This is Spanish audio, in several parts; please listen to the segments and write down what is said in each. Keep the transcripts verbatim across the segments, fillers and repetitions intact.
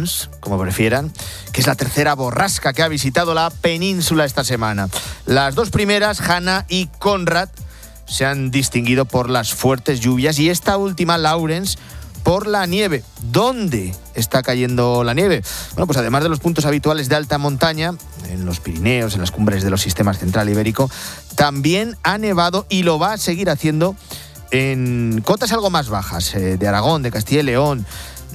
Laurens, como prefieran, que es la tercera borrasca que ha visitado la península esta semana. Las dos primeras, Hanna y Conrad, se han distinguido por las fuertes lluvias y esta última, Laurens, por la nieve. ¿Dónde está cayendo la nieve? Bueno, pues además de los puntos habituales de alta montaña, en los Pirineos, en las cumbres de los sistemas central ibérico, también ha nevado y lo va a seguir haciendo en cotas algo más bajas, eh, de Aragón, de Castilla y León,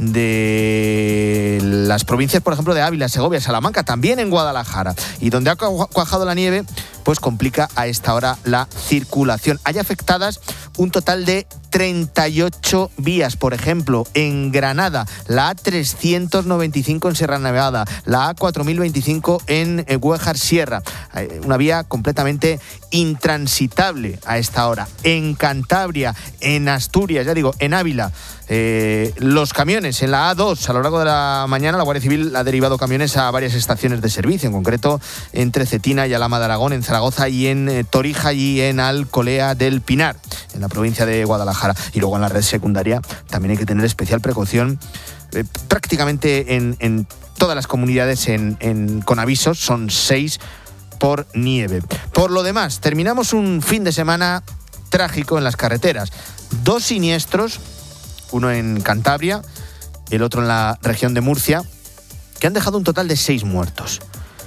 de las provincias, por ejemplo, de Ávila, Segovia, Salamanca, también en Guadalajara. Y donde ha cuajado la nieve, pues complica a esta hora la circulación. Hay afectadas un total de treinta y ocho vías, por ejemplo, en Granada, la A trescientos noventa y cinco en Sierra Nevada, la A cuatro mil veinticinco en Güejar Sierra, una vía completamente intransitable a esta hora. En Cantabria, en Asturias, ya digo, en Ávila, eh, los camiones en la A dos, a lo largo de la mañana la Guardia Civil ha derivado camiones a varias estaciones de servicio, en concreto entre Cetina y Alhama de Aragón, en Zaragoza y en eh, Torija y en Alcolea del Pinar, en la provincia de Guadalajara. Y luego en la red secundaria también hay que tener especial precaución, eh, prácticamente en, en todas las comunidades en, en, con avisos, son seis por nieve. Por lo demás, terminamos un fin de semana trágico en las carreteras. Dos siniestros, uno en Cantabria, el otro en la región de Murcia, que han dejado un total de seis muertos.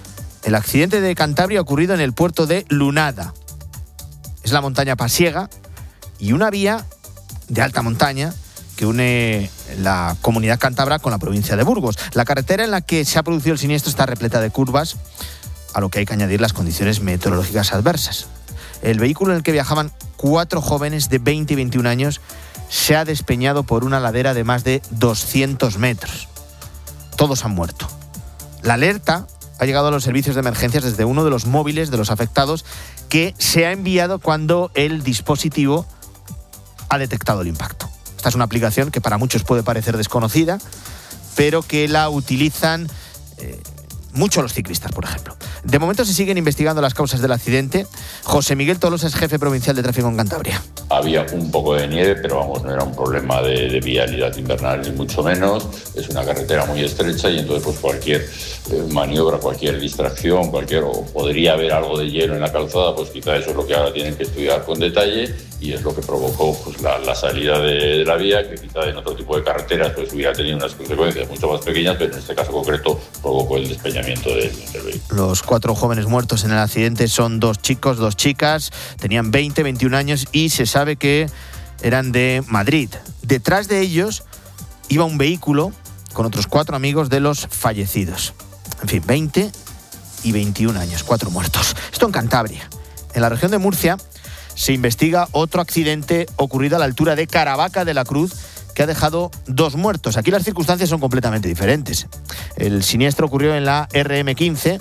El accidente de Cantabria ha ocurrido en el puerto de Lunada. Es la montaña Pasiega y una vía de alta montaña que une la comunidad cántabra con la provincia de Burgos. La carretera en la que se ha producido el siniestro está repleta de curvas, a lo que hay que añadir las condiciones meteorológicas adversas. El vehículo en el que viajaban cuatro jóvenes de veinte y veintiún años se ha despeñado por una ladera de más de doscientos metros. Todos han muerto. La alerta ha llegado a los servicios de emergencias desde uno de los móviles de los afectados, que se ha enviado cuando el dispositivo ha detectado el impacto. Esta es una aplicación que para muchos puede parecer desconocida, pero que la utilizan eh, mucho los ciclistas, por ejemplo. De momento se siguen investigando las causas del accidente. José Miguel Tolosa es jefe provincial de tráfico en Cantabria. Había un poco de nieve, pero vamos, no era un problema de, de vialidad invernal ni mucho menos. Es una carretera muy estrecha y entonces pues cualquier eh, maniobra, cualquier distracción, cualquier o podría haber algo de hielo en la calzada, pues quizá eso es lo que ahora tienen que estudiar con detalle y es lo que provocó pues la, la salida de, de la vía, que quizá en otro tipo de carreteras pues hubiera tenido unas consecuencias mucho más pequeñas, pero en este caso concreto provocó el despeñamiento del, del vehículo. Los cuatro jóvenes muertos en el accidente son dos chicos, dos chicas, tenían veinte, veintiún años y se sabe que eran de Madrid. Detrás de ellos iba un vehículo con otros cuatro amigos de los fallecidos. En fin, veinte y veintiún años, cuatro muertos. Esto en Cantabria. En la región de Murcia se investiga otro accidente ocurrido a la altura de Caravaca de la Cruz, que ha dejado dos muertos. Aquí las circunstancias son completamente diferentes. El siniestro ocurrió en la erre eme quince,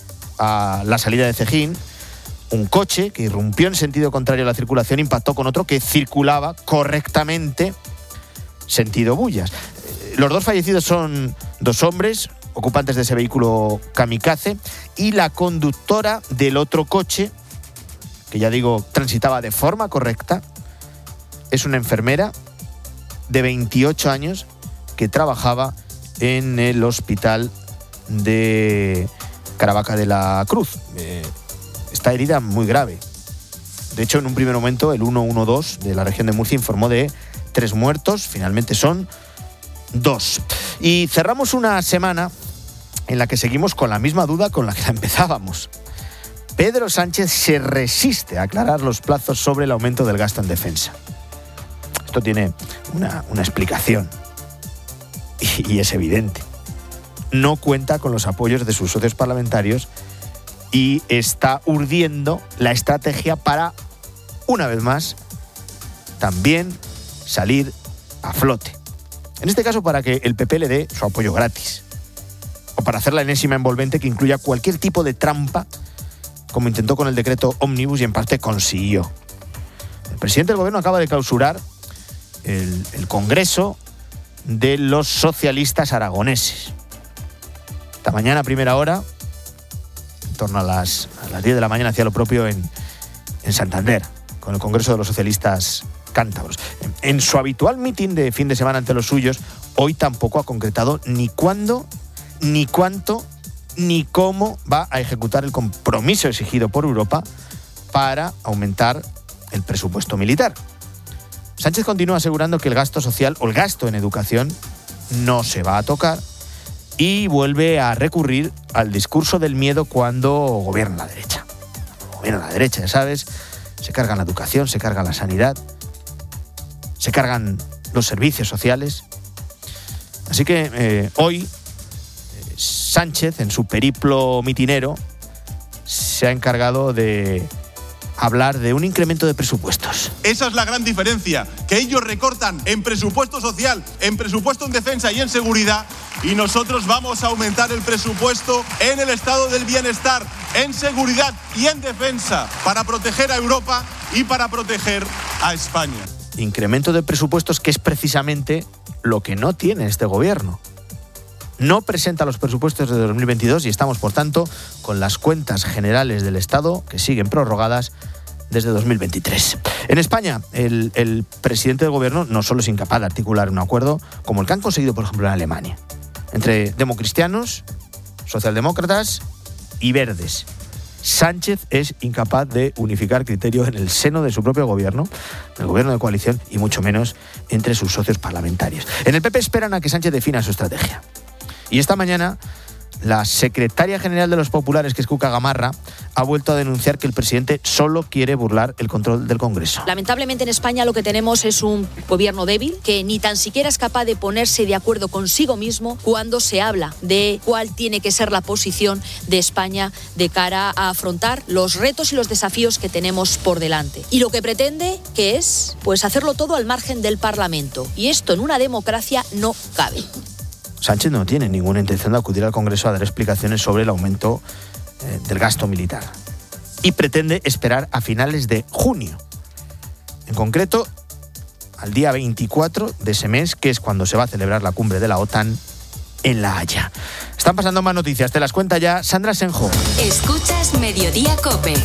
a la salida de Cejín. Un coche que irrumpió en sentido contrario a la circulación impactó con otro que circulaba correctamente sentido Bullas. Los dos fallecidos son dos hombres, ocupantes de ese vehículo kamikaze, y la conductora del otro coche, que ya digo, transitaba de forma correcta, es una enfermera de veintiocho años que trabajaba en el hospital de Caravaca de la Cruz. Eh, está herida muy grave. De hecho, en un primer momento, el ciento doce de la región de Murcia informó de tres muertos. Finalmente son dos. Y cerramos una semana en la que seguimos con la misma duda con la que la empezábamos. Pedro Sánchez se resiste a aclarar los plazos sobre el aumento del gasto en defensa. Esto tiene una, una explicación y, y es evidente. No cuenta con los apoyos de sus socios parlamentarios y está urdiendo la estrategia para, una vez más, también salir a flote. En este caso, para que el P P le dé su apoyo gratis. O para hacer la enésima envolvente que incluya cualquier tipo de trampa, como intentó con el decreto Ómnibus y en parte consiguió. El presidente del gobierno acaba de clausurar el, el Congreso de los socialistas aragoneses. Esta mañana a primera hora, en torno a las, a las diez de la mañana, hacía lo propio en, en Santander, con el Congreso de los Socialistas Cántabros. En, en su habitual mitin de fin de semana ante los suyos, hoy tampoco ha concretado ni cuándo, ni cuánto, ni cómo va a ejecutar el compromiso exigido por Europa para aumentar el presupuesto militar. Sánchez continúa asegurando que el gasto social o el gasto en educación no se va a tocar y vuelve a recurrir al discurso del miedo cuando gobierna la derecha. Gobierna la derecha, ya sabes, se cargan la educación, se carga la sanidad, se cargan los servicios sociales. Así que eh, hoy eh, Sánchez, en su periplo mitinero, se ha encargado de hablar de un incremento de presupuestos. Esa es la gran diferencia, que ellos recortan en presupuesto social, en presupuesto en defensa y en seguridad, y nosotros vamos a aumentar el presupuesto en el estado del bienestar, en seguridad y en defensa, para proteger a Europa y para proteger a España. Incremento de presupuestos que es precisamente lo que no tiene este gobierno. No presenta los presupuestos de dos mil veintidós y estamos, por tanto, con las cuentas generales del Estado que siguen prorrogadas desde dos mil veintitrés. En España, el, el presidente del gobierno no solo es incapaz de articular un acuerdo como el que han conseguido, por ejemplo, en Alemania, entre democristianos, socialdemócratas y verdes. Sánchez es incapaz de unificar criterios en el seno de su propio gobierno, el gobierno de coalición, y mucho menos entre sus socios parlamentarios. En el P P esperan a que Sánchez defina su estrategia. Y esta mañana, la secretaria general de los populares, que es Cuca Gamarra, ha vuelto a denunciar que el presidente solo quiere burlar el control del Congreso. Lamentablemente en España lo que tenemos es un gobierno débil que ni tan siquiera es capaz de ponerse de acuerdo consigo mismo cuando se habla de cuál tiene que ser la posición de España de cara a afrontar los retos y los desafíos que tenemos por delante. Y lo que pretende, que es, pues hacerlo todo al margen del Parlamento. Y esto en una democracia no cabe. Sánchez no tiene ninguna intención de acudir al Congreso a dar explicaciones sobre el aumento eh, del gasto militar y pretende esperar a finales de junio. En concreto, al día veinticuatro de ese mes, que es cuando se va a celebrar la cumbre de la OTAN en La Haya. Están pasando más noticias, te las cuenta ya Sandra Senjo. Escuchas Mediodía COPE.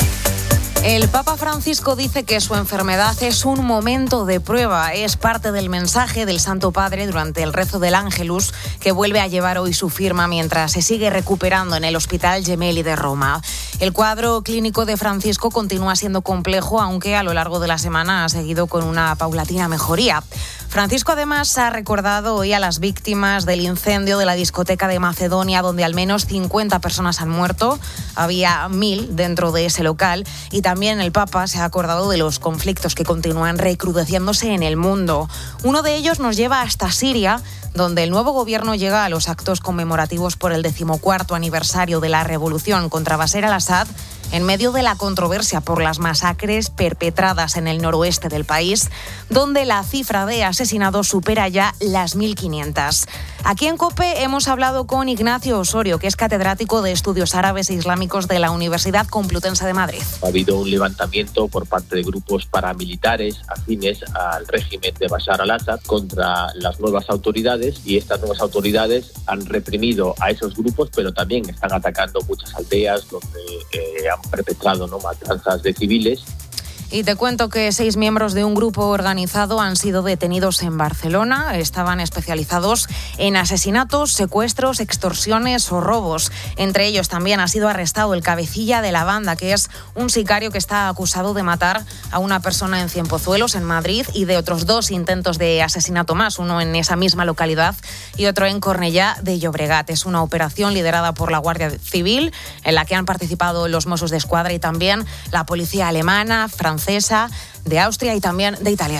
El Papa Francisco dice que su enfermedad es un momento de prueba. Es parte del mensaje del Santo Padre durante el rezo del Ángelus, que vuelve a llevar hoy su firma mientras se sigue recuperando en el Hospital Gemelli de Roma. El cuadro clínico de Francisco continúa siendo complejo, aunque a lo largo de la semana ha seguido con una paulatina mejoría. Francisco además ha recordado hoy a las víctimas del incendio de la discoteca de Macedonia, donde al menos cincuenta personas han muerto. Había mil dentro de ese local. Y también el Papa se ha acordado de los conflictos que continúan recrudeciéndose en el mundo. Uno de ellos nos lleva hasta Siria, donde el nuevo gobierno llega a los actos conmemorativos por el decimocuarto aniversario de la revolución contra Bashar al-Assad, en medio de la controversia por las masacres perpetradas en el noroeste del país, donde la cifra de asesinados supera ya las mil quinientas. Aquí en COPE hemos hablado con Ignacio Osorio, que es catedrático de Estudios Árabes e Islámicos de la Universidad Complutense de Madrid. Ha habido un levantamiento por parte de grupos paramilitares afines al régimen de Bashar al-Assad contra las nuevas autoridades, y estas nuevas autoridades han reprimido a esos grupos, pero también están atacando muchas aldeas donde eh, han perpetrado ¿no? matanzas de civiles. Y te cuento que seis miembros de un grupo organizado han sido detenidos en Barcelona. Estaban especializados en asesinatos, secuestros, extorsiones o robos. Entre ellos también ha sido arrestado el cabecilla de la banda, que es un sicario que está acusado de matar a una persona en Cienpozuelos, en Madrid, y de otros dos intentos de asesinato más, uno en esa misma localidad y otro en Cornellá de Llobregat. Es una operación liderada por la Guardia Civil, en la que han participado los Mossos de Escuadra y también la policía alemana, francesa, francesa, de Austria y también de Italia.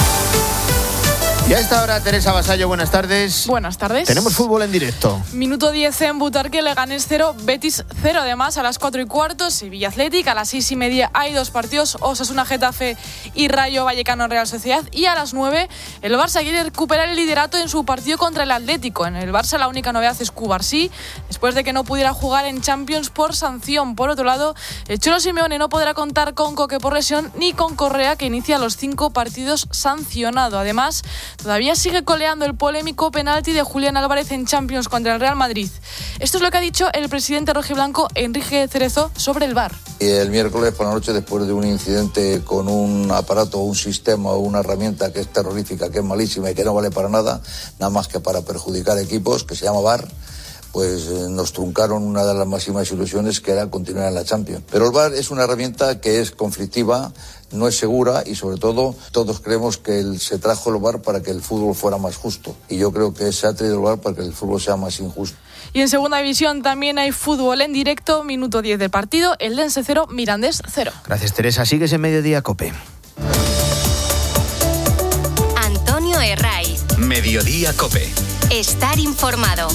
Y a esta hora, Teresa Vasallo, buenas tardes. Buenas tardes. Tenemos fútbol en directo. Minuto diez en Butarque, Leganés cero, Betis cero. Además, a las cuatro y cuarto, Sevilla Athletic. A las seis y media hay dos partidos, Osasuna Getafe y Rayo Vallecano Real Sociedad. Y a las nueve, el Barça quiere recuperar el liderato en su partido contra el Atlético. En el Barça la única novedad es Cubarsí, después de que no pudiera jugar en Champions por sanción. Por otro lado, el Cholo Simeone no podrá contar con Coque por lesión ni con Correa, que inicia los cinco partidos sancionado. Además todavía sigue coleando el polémico penalti de Julián Álvarez en Champions contra el Real Madrid. Esto es lo que ha dicho el presidente rojiblanco Enrique Cerezo sobre el V A R. Y el miércoles por la noche, después de un incidente con un aparato, un sistema o una herramienta que es terrorífica, que es malísima y que no vale para nada, nada más que para perjudicar equipos, que se llama V A R, pues eh, nos truncaron una de las máximas ilusiones, que era continuar en la Champions. Pero el V A R es una herramienta que es conflictiva, no es segura y sobre todo todos creemos que el, se trajo el V A R para que el fútbol fuera más justo. Y yo creo que se ha traído el V A R para que el fútbol sea más injusto. Y en segunda división también hay fútbol en directo, minuto diez del partido, Eldense cero, Mirandés cero. Gracias, Teresa. Sigues en Mediodía Cope. Antonio Herraiz. Mediodía Cope. Estar informado.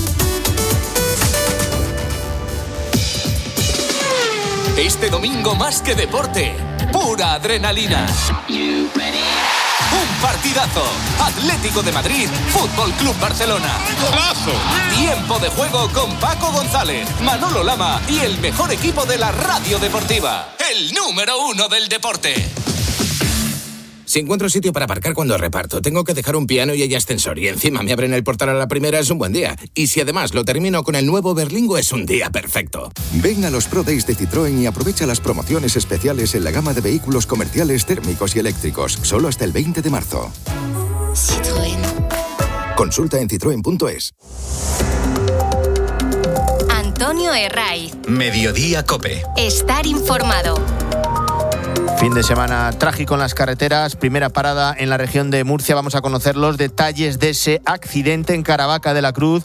Este domingo más que deporte, pura adrenalina. Un partidazo. Atlético de Madrid, Fútbol Club Barcelona. ¡Golazo! Tiempo de juego con Paco González, Manolo Lama y el mejor equipo de la radio deportiva. El número uno del deporte. Si encuentro sitio para aparcar cuando reparto, tengo que dejar un piano y hay ascensor y encima me abren el portal a la primera, es un buen día. Y si además lo termino con el nuevo Berlingo, es un día perfecto. Ven a los Pro Days de Citroën y aprovecha las promociones especiales en la gama de vehículos comerciales térmicos y eléctricos, solo hasta el veinte de marzo. Citroën. Consulta en citroen punto es. Antonio Herraiz. Mediodía Cope. Estar informado. Fin de semana trágico en las carreteras. Primera parada en la región de Murcia. Vamos a conocer los detalles de ese accidente en Caravaca de la Cruz,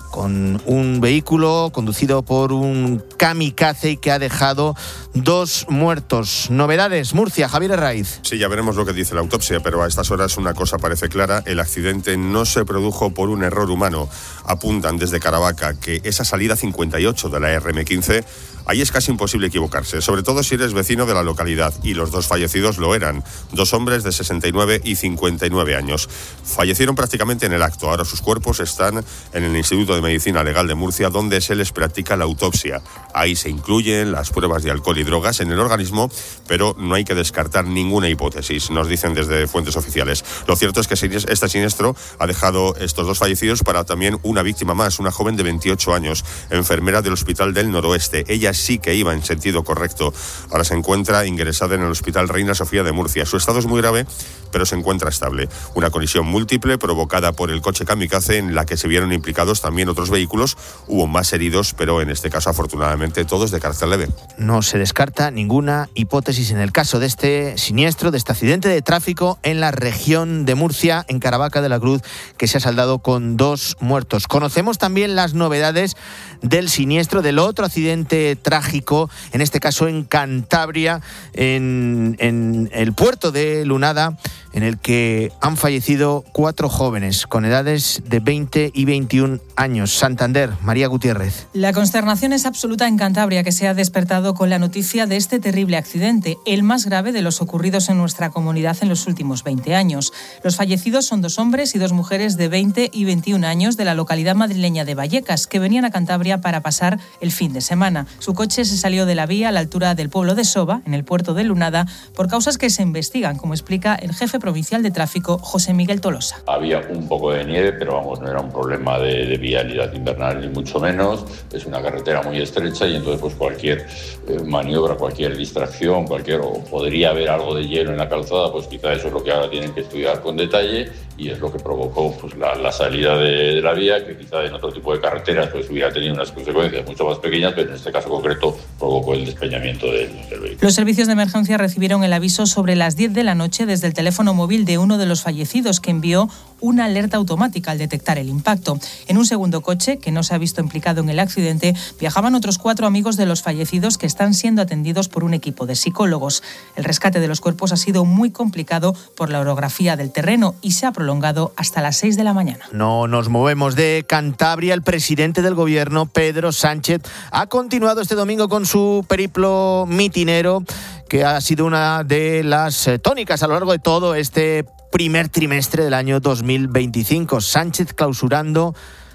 con un vehículo conducido por un kamikaze y que ha dejado dos muertos. Novedades, Murcia, Javier Herraiz. Sí, ya veremos lo que dice la autopsia, pero a estas horas una cosa parece clara: el accidente no se produjo por un error humano. Apuntan desde Caravaca que esa salida cincuenta y ocho de la R M quince, ahí es casi imposible equivocarse, sobre todo si eres vecino de la localidad, y los dos fallecidos lo eran, dos hombres de sesenta y nueve y cincuenta y nueve años. Fallecieron prácticamente en el acto. Ahora sus cuerpos están en el Instituto de Medicina Legal de Murcia, donde se les practica la autopsia. Ahí se incluyen las pruebas de alcohol y drogas en el organismo, pero no hay que descartar ninguna hipótesis, nos dicen desde fuentes oficiales. Lo cierto es que este siniestro ha dejado estos dos fallecidos para también una víctima más, una joven de veintiocho años, enfermera del Hospital del Noroeste. Ella sí que iba en sentido correcto. Ahora se encuentra ingresada en el Hospital Reina Sofía de Murcia. Su estado es muy grave, pero se encuentra estable. Una colisión múltiple provocada por el coche kamikaze, en la que se vieron implicados también otros vehículos. Hubo más heridos, pero en este caso, afortunadamente, todos de carácter leve. No se descarta ninguna hipótesis en el caso de este siniestro, de este accidente de tráfico en la región de Murcia, en Caravaca de la Cruz, que se ha saldado con dos muertos. Conocemos también las novedades del siniestro, del otro accidente trágico, en este caso en Cantabria, en, en el puerto de Lunada, en el que han fallecido cuatro jóvenes con edades de veinte y veintiún años. Santander, María Gutiérrez. La consternación es absoluta en Cantabria, que se ha despertado con la noticia de este terrible accidente, el más grave de los ocurridos en nuestra comunidad en los últimos veinte años. Los fallecidos son dos hombres y dos mujeres de veinte y veintiún años de la localidad madrileña de Vallecas, que venían a Cantabria para pasar el fin de semana. Su coche se salió de la vía a la altura del pueblo de Soba, en el puerto de Lunada, por causas que se investigan, como explica el jefe provincial de tráfico, José Miguel Tolosa. Había un poco de nieve, pero vamos, no era un problema de, de vialidad invernal, ni mucho menos. Es una carretera muy estrecha y entonces pues cualquier eh, maniobra, cualquier distracción, cualquier o podría haber algo de hielo en la calzada, pues quizá eso es lo que ahora tienen que estudiar con detalle, y es lo que provocó pues la, la salida de, de la vía, que quizá en otro tipo de carreteras pues hubiera tenido unas consecuencias mucho más pequeñas, pero en este caso concreto provocó el despeñamiento del, del vehículo. Los servicios de emergencia recibieron el aviso sobre las diez de la noche desde el teléfono móvil de uno de los fallecidos, que envió una alerta automática al detectar el impacto. En un segundo coche, que no se ha visto implicado en el accidente, viajaban otros cuatro amigos de los fallecidos que están siendo atendidos por un equipo de psicólogos. El rescate de los cuerpos ha sido muy complicado por la orografía del terreno y se ha prolongado hasta las seis de la mañana. No nos movemos de Cantabria. El presidente del gobierno, Pedro Sánchez, ha continuado este domingo con su periplo mitinero, que ha sido una de las tónicas a lo largo de todo este primer trimestre del año dos mil veinticinco. Sánchez clausurando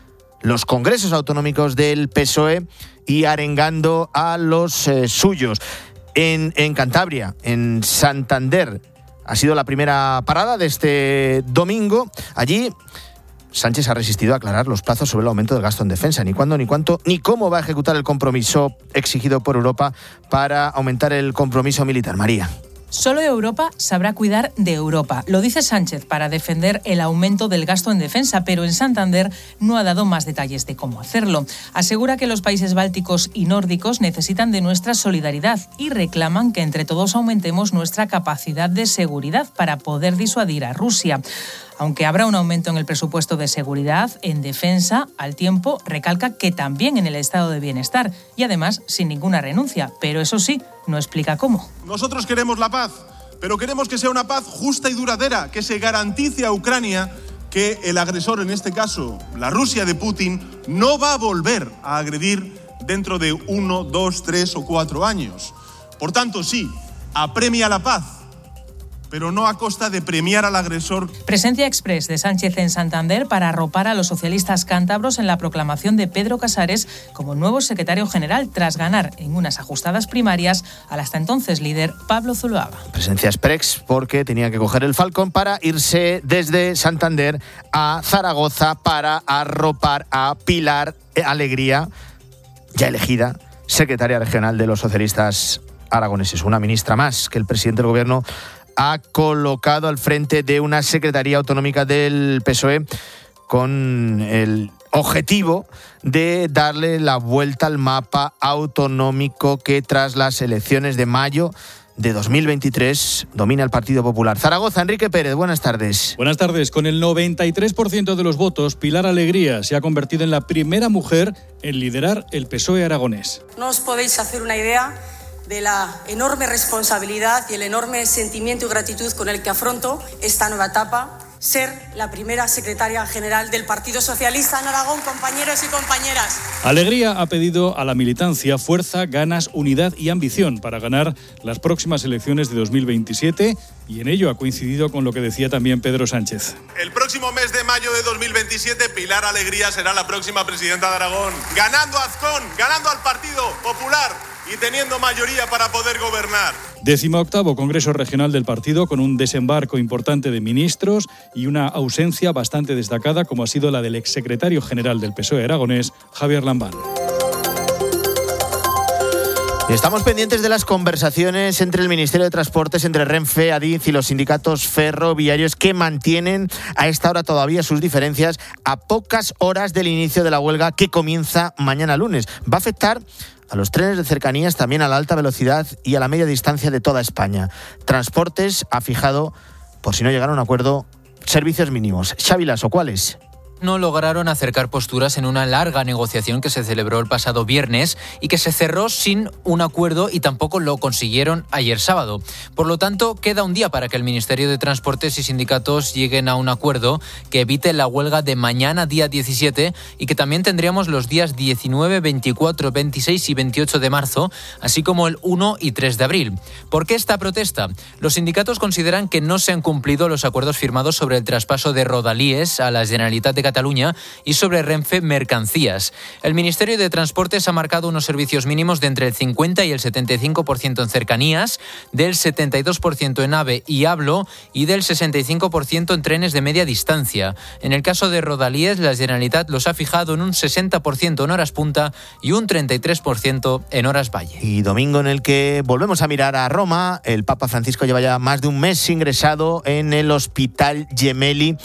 los congresos autonómicos del P S O E y arengando a los eh, suyos. En, en Cantabria, en Santander, ha sido la primera parada de este domingo. Allí Sánchez ha resistido a aclarar los plazos sobre el aumento del gasto en defensa, ni cuándo, ni cuánto, ni cómo va a ejecutar el compromiso exigido por Europa para aumentar el compromiso militar. María. Solo Europa sabrá cuidar de Europa. Lo dice Sánchez para defender el aumento del gasto en defensa, pero en Santander no ha dado más detalles de cómo hacerlo. Asegura que los países bálticos y nórdicos necesitan de nuestra solidaridad y reclaman que entre todos aumentemos nuestra capacidad de seguridad para poder disuadir a Rusia. Aunque habrá un aumento en el presupuesto de seguridad, en defensa, al tiempo, recalca que también en el estado de bienestar y además sin ninguna renuncia. Pero eso sí, no explica cómo. Nosotros queremos la paz, pero queremos que sea una paz justa y duradera, que se garantice a Ucrania que el agresor, en este caso la Rusia de Putin, no va a volver a agredir dentro de uno, dos, tres o cuatro años. Por tanto, sí, apremia la paz, pero no a costa de premiar al agresor. Presencia express de Sánchez en Santander para arropar a los socialistas cántabros en la proclamación de Pedro Casares como nuevo secretario general, tras ganar en unas ajustadas primarias al hasta entonces líder Pablo Zuloaga. Presencia express porque tenía que coger el Falcon para irse desde Santander a Zaragoza para arropar a Pilar Alegría, ya elegida secretaria regional de los socialistas aragoneses. Una ministra más que el presidente del gobierno ha colocado al frente de una secretaría autonómica del P S O E con el objetivo de darle la vuelta al mapa autonómico que tras las elecciones de mayo de dos mil veintitrés domina el Partido Popular. Zaragoza, Enrique Pérez, buenas tardes. Buenas tardes. Con el noventa y tres por ciento de los votos, Pilar Alegría se ha convertido en la primera mujer en liderar el P S O E aragonés. No os podéis hacer una idea de la enorme responsabilidad y el enorme sentimiento y gratitud con el que afronto esta nueva etapa, ser la primera secretaria general del Partido Socialista en Aragón, compañeros y compañeras. Alegría ha pedido a la militancia fuerza, ganas, unidad y ambición para ganar las próximas elecciones de dos mil veintisiete y en ello ha coincidido con lo que decía también Pedro Sánchez. El próximo mes de mayo de dos mil veintisiete, Pilar Alegría será la próxima presidenta de Aragón, ganando a Azcón, ganando al Partido Popular y teniendo mayoría para poder gobernar. Décimo octavo Congreso Regional del Partido, con un desembarco importante de ministros y una ausencia bastante destacada, como ha sido la del exsecretario general del P S O E aragonés, Javier Lambán. Estamos pendientes de las conversaciones entre el Ministerio de Transportes, entre Renfe, Adif y los sindicatos ferroviarios que mantienen a esta hora todavía sus diferencias a pocas horas del inicio de la huelga que comienza mañana lunes. Va a afectar a los trenes de cercanías, también a la alta velocidad y a la media distancia de toda España. Transportes ha fijado, por si no llegaron a un acuerdo, servicios mínimos. Xavi Lasso, ¿cuáles? No lograron acercar posturas en una larga negociación que se celebró el pasado viernes y que se cerró sin un acuerdo y tampoco lo consiguieron ayer sábado. Por lo tanto, queda un día para que el Ministerio de Transportes y sindicatos lleguen a un acuerdo que evite la huelga de mañana, día diecisiete, y que también tendríamos los días diecinueve, veinticuatro, veintiséis y veintiocho de marzo, así como el uno y tres de abril. ¿Por qué esta protesta? Los sindicatos consideran que no se han cumplido los acuerdos firmados sobre el traspaso de Rodalies a la Generalitat de Cataluña y sobre Renfe Mercancías. El Ministerio de Transportes ha marcado unos servicios mínimos de entre el cincuenta y el setenta y cinco por ciento en cercanías, del setenta y dos por ciento en AVE y Hablo y del sesenta y cinco por ciento en trenes de media distancia. En el caso de Rodalies, la Generalitat los ha fijado en un sesenta por ciento en horas punta y un treinta y tres por ciento en horas valle. Y domingo en el que volvemos a mirar a Roma. El Papa Francisco lleva ya más de un mes ingresado en el Hospital Gemelli.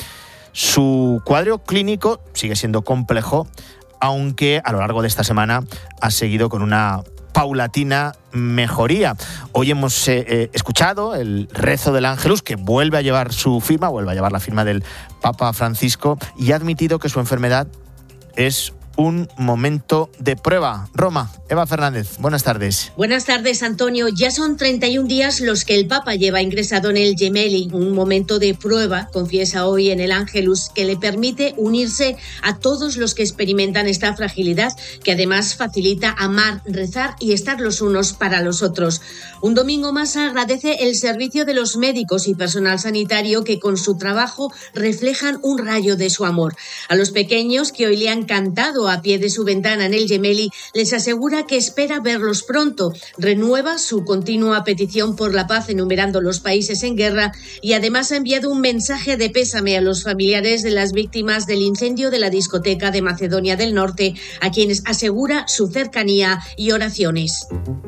Su cuadro clínico sigue siendo complejo, aunque a lo largo de esta semana ha seguido con una paulatina mejoría. Hoy hemos eh, eh, escuchado el rezo del Ángelus, que vuelve a llevar su firma, vuelve a llevar la firma del Papa Francisco, y ha admitido que su enfermedad es un momento de prueba. Roma, Eva Fernández, buenas tardes. Buenas tardes, Antonio. Ya son treinta y un días los que el Papa lleva ingresado en el Gemelli, un momento de prueba, confiesa hoy en el Ángelus, que le permite unirse a todos los que experimentan esta fragilidad, que además facilita amar, rezar y estar los unos para los otros. Un domingo más agradece el servicio de los médicos y personal sanitario que con su trabajo reflejan un rayo de su amor. A los pequeños que hoy le han cantado a pie de su ventana en el Gemelli, les asegura que espera verlos pronto. Renueva su continua petición por la paz enumerando los países en guerra y además ha enviado un mensaje de pésame a los familiares de las víctimas del incendio de la discoteca de Macedonia del Norte, a quienes asegura su cercanía y oraciones.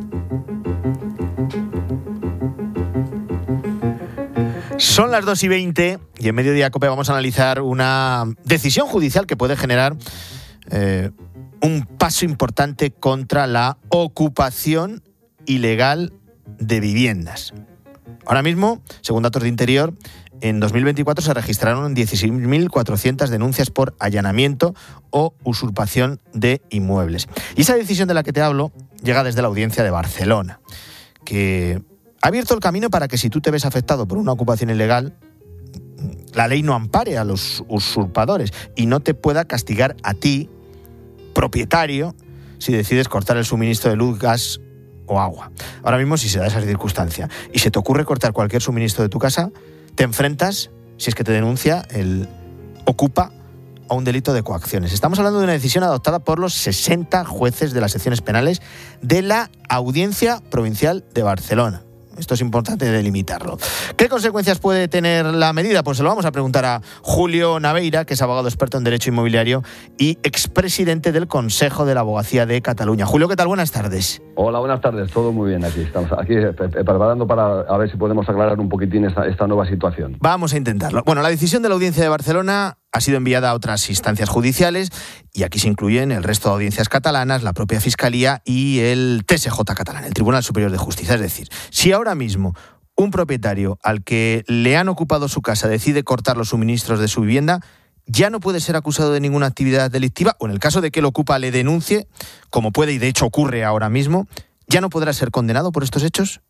Son las dos y veinte y en Mediodía Cope vamos a analizar una decisión judicial que puede generar eh, un paso importante contra la ocupación ilegal de viviendas. Ahora mismo, según datos de Interior, en dos mil veinticuatro se registraron dieciséis mil cuatrocientas denuncias por allanamiento o usurpación de inmuebles. Y esa decisión de la que te hablo llega desde la Audiencia de Barcelona, que ha abierto el camino para que si tú te ves afectado por una ocupación ilegal, la ley no ampare a los usurpadores y no te pueda castigar a ti, propietario, si decides cortar el suministro de luz, gas o agua. Ahora mismo, si se da esa circunstancia y se te ocurre cortar cualquier suministro de tu casa, te enfrentas, si es que te denuncia, el ocupa a un delito de coacciones. Estamos hablando de una decisión adoptada por los sesenta jueces de las secciones penales de la Audiencia Provincial de Barcelona. Esto es importante delimitarlo. ¿Qué consecuencias puede tener la medida? Pues se lo vamos a preguntar a Julio Naveira, que es abogado experto en Derecho Inmobiliario y expresidente del Consejo de la Abogacía de Cataluña. Julio, ¿qué tal? Buenas tardes. Hola, buenas tardes. Todo muy bien aquí. Estamos aquí preparando para a ver si podemos aclarar un poquitín esta, esta nueva situación. Vamos a intentarlo. Bueno, la decisión de la Audiencia de Barcelona ha sido enviada a otras instancias judiciales y aquí se incluyen el resto de audiencias catalanas, la propia Fiscalía y el T S J catalán, el Tribunal Superior de Justicia. Es decir, si ahora mismo un propietario al que le han ocupado su casa decide cortar los suministros de su vivienda, ya no puede ser acusado de ninguna actividad delictiva, o en el caso de que el ocupa le denuncie, como puede y de hecho ocurre ahora mismo, ¿ya no podrá ser condenado por estos hechos?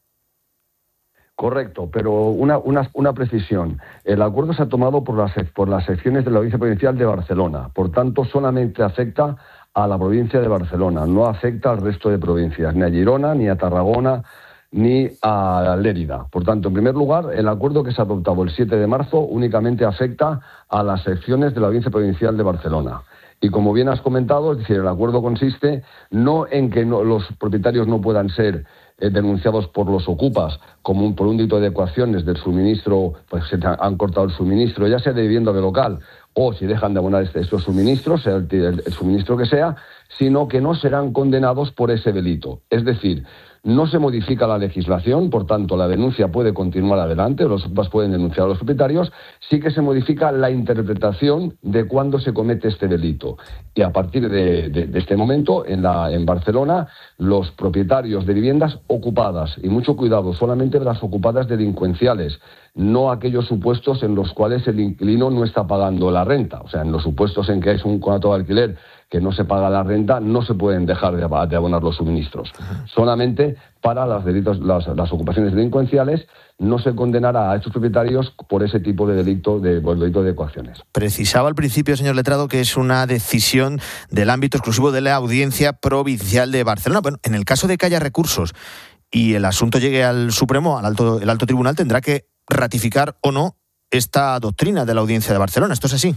Correcto, pero una, una, una precisión. El acuerdo se ha tomado por las, por las secciones de la Audiencia Provincial de Barcelona. Por tanto, solamente afecta a la provincia de Barcelona, no afecta al resto de provincias, ni a Girona, ni a Tarragona, ni a Lérida. Por tanto, en primer lugar, el acuerdo que se ha adoptado el siete de marzo únicamente afecta a las secciones de la Audiencia Provincial de Barcelona. Y como bien has comentado, es decir, el acuerdo consiste no en que no, los propietarios no puedan ser eh, denunciados por los ocupas como un, por un delito de adecuaciones del suministro, pues se han cortado el suministro, ya sea de vivienda o de local, o si dejan de abonar estos suministros, sea el, el, el suministro que sea, sino que no serán condenados por ese delito. Es decir, no se modifica la legislación, por tanto, la denuncia puede continuar adelante, los ocupas pueden denunciar a los propietarios, sí que se modifica la interpretación de cuándo se comete este delito. Y a partir de, de, de este momento, en, la, en Barcelona, los propietarios de viviendas ocupadas, y mucho cuidado, solamente de las ocupadas delincuenciales, no aquellos supuestos en los cuales el inquilino no está pagando la renta. O sea, en los supuestos en que es un contrato de alquiler que no se paga la renta, no se pueden dejar de abonar los suministros. Solamente para las, delitos, las, las ocupaciones delincuenciales no se condenará a estos propietarios por ese tipo de delito de, por delito de coacciones. Precisaba al principio, señor letrado, que es una decisión del ámbito exclusivo de la Audiencia Provincial de Barcelona. Bueno, en el caso de que haya recursos y el asunto llegue al Supremo, al alto, el alto tribunal, tendrá que ratificar o no esta doctrina de la Audiencia de Barcelona. ¿Esto es así?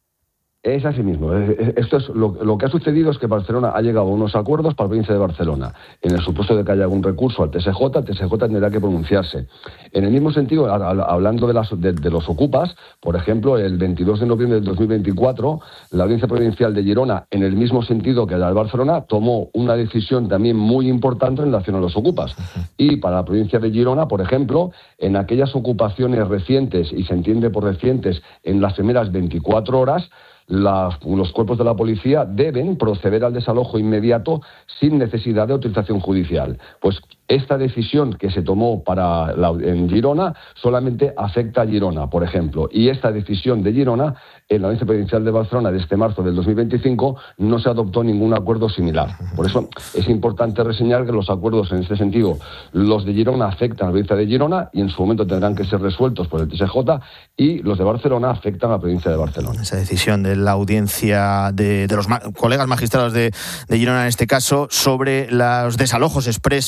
Es así mismo. Esto es lo, lo que ha sucedido es que Barcelona ha llegado a unos acuerdos para la provincia de Barcelona. En el supuesto de que haya algún recurso al T S J, el T S J tendrá que pronunciarse. En el mismo sentido, hablando de, las, de, de los ocupas, por ejemplo, el veintidós de noviembre del dos mil veinticuatro, la Audiencia Provincial de Girona, en el mismo sentido que la de Barcelona, tomó una decisión también muy importante en relación a los ocupas. Y para la provincia de Girona, por ejemplo, en aquellas ocupaciones recientes, y se entiende por recientes, en las primeras veinticuatro horas, Las, los cuerpos de la policía deben proceder al desalojo inmediato sin necesidad de autorización judicial. Pues esta decisión que se tomó para la, en Girona solamente afecta a Girona, por ejemplo, y esta decisión de Girona en la Audiencia Provincial de Barcelona de este marzo del dos mil veinticinco no se adoptó ningún acuerdo similar. Por eso es importante reseñar que los acuerdos en este sentido, los de Girona afectan a la provincia de Girona y en su momento tendrán que ser resueltos por el T S J, y los de Barcelona afectan a la provincia de Barcelona. Esa decisión de la audiencia de, de los ma- colegas magistrados de, de Girona en este caso sobre los desalojos exprés policiales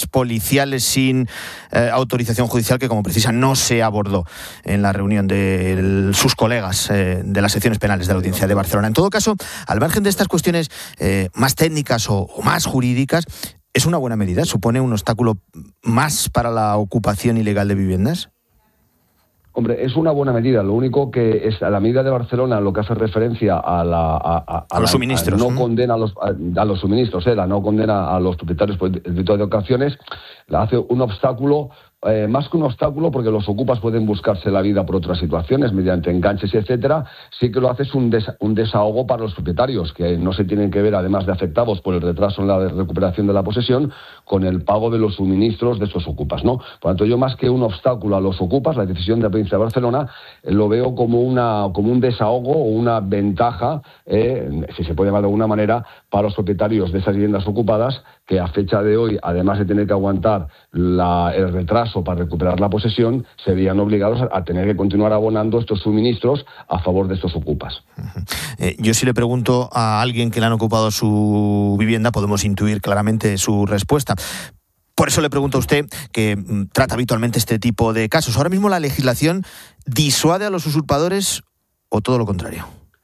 parciales sin eh, autorización judicial que, como precisa, no se abordó en la reunión de el, sus colegas eh, de las secciones penales de la Audiencia de Barcelona. En todo caso, al margen de estas cuestiones eh, más técnicas o, o más jurídicas, ¿es una buena medida? ¿Supone un obstáculo más para la ocupación ilegal de viviendas? Hombre, es una buena medida. Lo único que es a la medida de Barcelona, lo que hace referencia a la a, a, a los la, suministros, a no ¿no? condena a los a, a los suministros, eh, la no condena a los propietarios por el delito de ocasiones, la hace un obstáculo. Eh, más que un obstáculo, porque los ocupas pueden buscarse la vida por otras situaciones, mediante enganches, etcétera, sí que lo hace es un, des, un desahogo para los propietarios, que no se tienen que ver, además de afectados por el retraso en la recuperación de la posesión, con el pago de los suministros de esos ocupas, ¿no? Por lo tanto, yo más que un obstáculo a los ocupas, la decisión de la provincia de Barcelona, eh, lo veo como, una, como un desahogo o una ventaja, eh, si se puede llamar de alguna manera, para los propietarios de esas viviendas ocupadas, que a fecha de hoy, además de tener que aguantar la, el retraso para recuperar la posesión, se verían obligados a, a tener que continuar abonando estos suministros a favor de estos ocupas. Uh-huh. Eh, yo si le pregunto a alguien que le han ocupado su vivienda, podemos intuir claramente su respuesta. Por eso le pregunto a usted, que mm, trata habitualmente este tipo de casos. ¿Ahora mismo la legislación disuade a los usurpadores o todo lo contrario?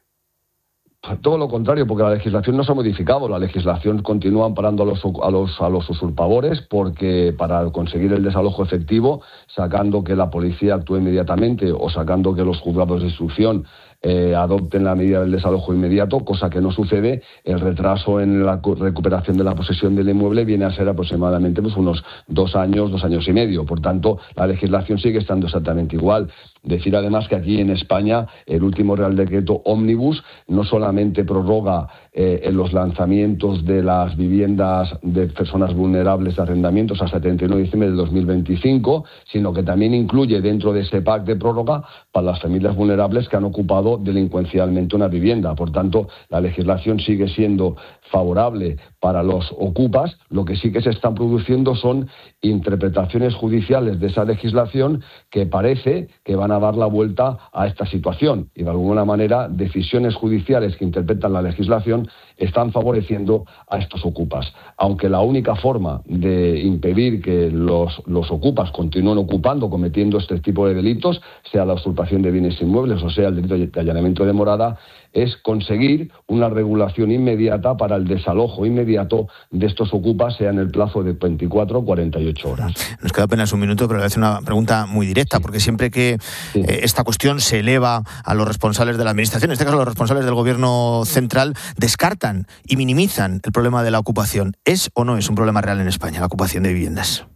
Todo lo contrario, porque la legislación no se ha modificado. La legislación continúa amparando a los, a los, a los usurpadores, porque para conseguir el desalojo efectivo, sacando que la policía actúe inmediatamente o sacando que los juzgados de instrucción eh, adopten la medida del desalojo inmediato, cosa que no sucede, el retraso en la recuperación de la posesión del inmueble viene a ser aproximadamente pues, unos dos años, dos años y medio. Por tanto, la legislación sigue estando exactamente igual. Decir además que aquí en España el último Real Decreto Ómnibus no solamente prorroga eh, en los lanzamientos de las viviendas de personas vulnerables de arrendamientos hasta el treinta y uno de diciembre de dos mil veinticinco, sino que también incluye dentro de ese pack de prórroga para las familias vulnerables que han ocupado delincuencialmente una vivienda. Por tanto, la legislación sigue siendo favorable para los ocupas. Lo que sí que se están produciendo son interpretaciones judiciales de esa legislación que parece que van a dar la vuelta a esta situación y de alguna manera decisiones judiciales que interpretan la legislación están favoreciendo a estos ocupas. Aunque la única forma de impedir que los, los ocupas continúen ocupando, cometiendo este tipo de delitos, sea la usurpación de bienes inmuebles o sea el delito de allanamiento de morada, es conseguir una regulación inmediata para el desalojo inmediato de estos ocupas, sea en el plazo de veinticuatro o cuarenta y ocho horas. Nos queda apenas un minuto, pero le voy a hacer una pregunta muy directa, porque siempre que sí. eh, esta cuestión se eleva a los responsables de la administración, en este caso los responsables del gobierno central, descartan y minimizan el problema de la ocupación. ¿Es o no es un problema real en España la ocupación de viviendas?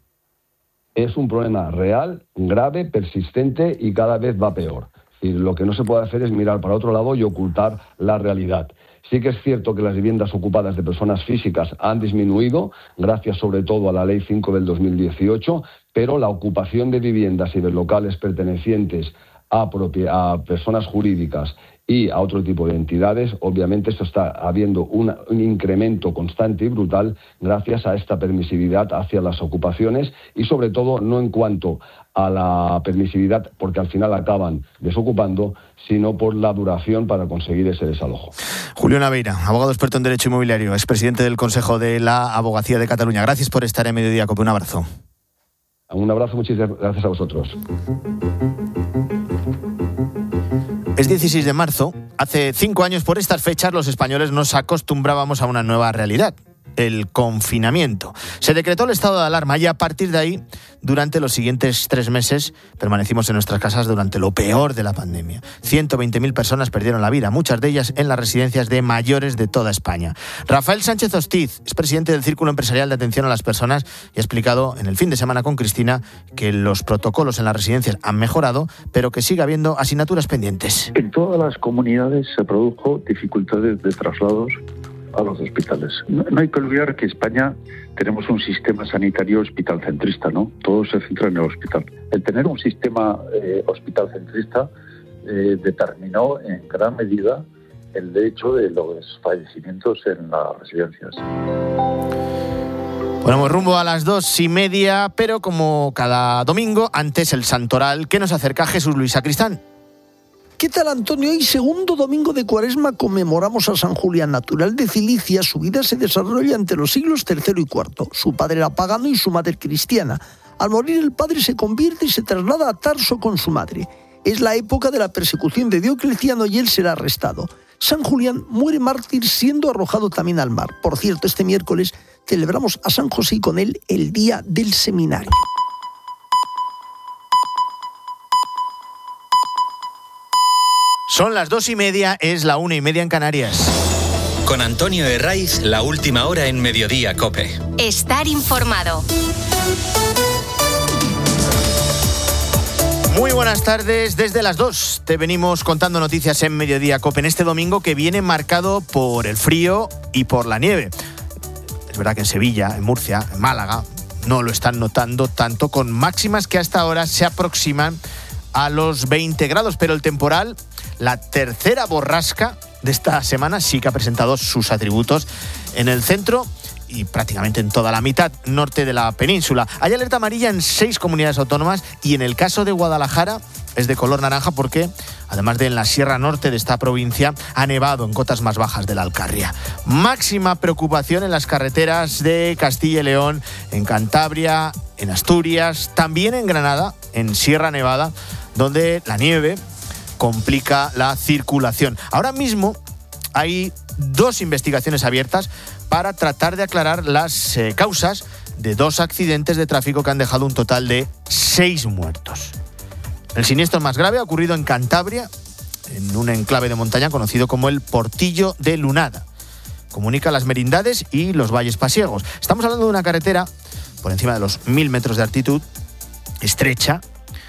Es un problema real, grave, persistente y cada vez va peor. Y lo que no se puede hacer es mirar para otro lado y ocultar la realidad. Sí que es cierto que las viviendas ocupadas de personas físicas han disminuido, gracias sobre todo a la Ley cinco del dos mil dieciocho, pero la ocupación de viviendas y de locales pertenecientes a, propia, a personas jurídicas y a otro tipo de entidades, obviamente esto está habiendo una, un incremento constante y brutal gracias a esta permisividad hacia las ocupaciones y sobre todo no en cuanto a la permisividad, porque al final acaban desocupando, sino por la duración para conseguir ese desalojo. Julio Naveira, abogado experto en Derecho Inmobiliario, expresidente del Consejo de la Abogacía de Cataluña. Gracias por estar en Mediodía Cope. Un abrazo. Un abrazo, muchísimas gracias a vosotros. Es dieciséis de marzo. Hace cinco años por estas fechas los españoles nos acostumbrábamos a una nueva realidad, el confinamiento. Se decretó el estado de alarma y a partir de ahí, durante los siguientes tres meses, permanecimos en nuestras casas durante lo peor de la pandemia. ciento veinte mil personas perdieron la vida, muchas de ellas en las residencias de mayores de toda España. Rafael Sánchez Hostiz es presidente del Círculo Empresarial de Atención a las Personas y ha explicado en el fin de semana con Cristina que los protocolos en las residencias han mejorado, pero que sigue habiendo asignaturas pendientes. En todas las comunidades se produjo dificultades de traslados a los hospitales. No, no hay que olvidar que España tenemos un sistema sanitario hospital-centrista, ¿no? Todo se centra en el hospital. El tener un sistema eh, hospital-centrista eh, determinó en gran medida el hecho de los fallecimientos en las residencias. Ponemos rumbo a las dos y media, pero como cada domingo, antes el santoral que nos acerca Jesús Luis Sacristán. ¿Qué tal, Antonio? Hoy, segundo domingo de Cuaresma, conmemoramos a San Julián, natural de Cilicia. Su vida se desarrolla entre los siglos tercero y cuarto. Su padre era pagano y su madre cristiana. Al morir el padre se convierte y se traslada a Tarso con su madre. Es la época de la persecución de Diocleciano y él será arrestado. San Julián muere mártir siendo arrojado también al mar. Por cierto, este miércoles celebramos a San José y con él el Día del Seminario. Son las dos y media, es la una y media en Canarias. Con Antonio Herraiz, la última hora en Mediodía COPE. Estar informado. Muy buenas tardes, desde las dos te venimos contando noticias en Mediodía COPE en este domingo que viene marcado por el frío y por la nieve. Es verdad que en Sevilla, en Murcia, en Málaga no lo están notando tanto, con máximas que hasta ahora se aproximan a los veinte grados, pero el temporal, la tercera borrasca de esta semana, sí que ha presentado sus atributos en el centro y prácticamente en toda la mitad norte de la península. Hay alerta amarilla en seis comunidades autónomas y en el caso de Guadalajara es de color naranja porque, además de en la sierra norte de esta provincia, ha nevado en cotas más bajas de la Alcarria. Máxima preocupación en las carreteras de Castilla y León, en Cantabria, en Asturias, también en Granada, en Sierra Nevada, donde la nieve complica la circulación. Ahora mismo hay dos investigaciones abiertas para tratar de aclarar las eh, causas de dos accidentes de tráfico que han dejado un total de seis muertos. El siniestro más grave ha ocurrido en Cantabria, en un enclave de montaña conocido como el Portillo de Lunada. Comunica las Merindades y los Valles Pasiegos. Estamos hablando de una carretera por encima de los mil metros de altitud, estrecha,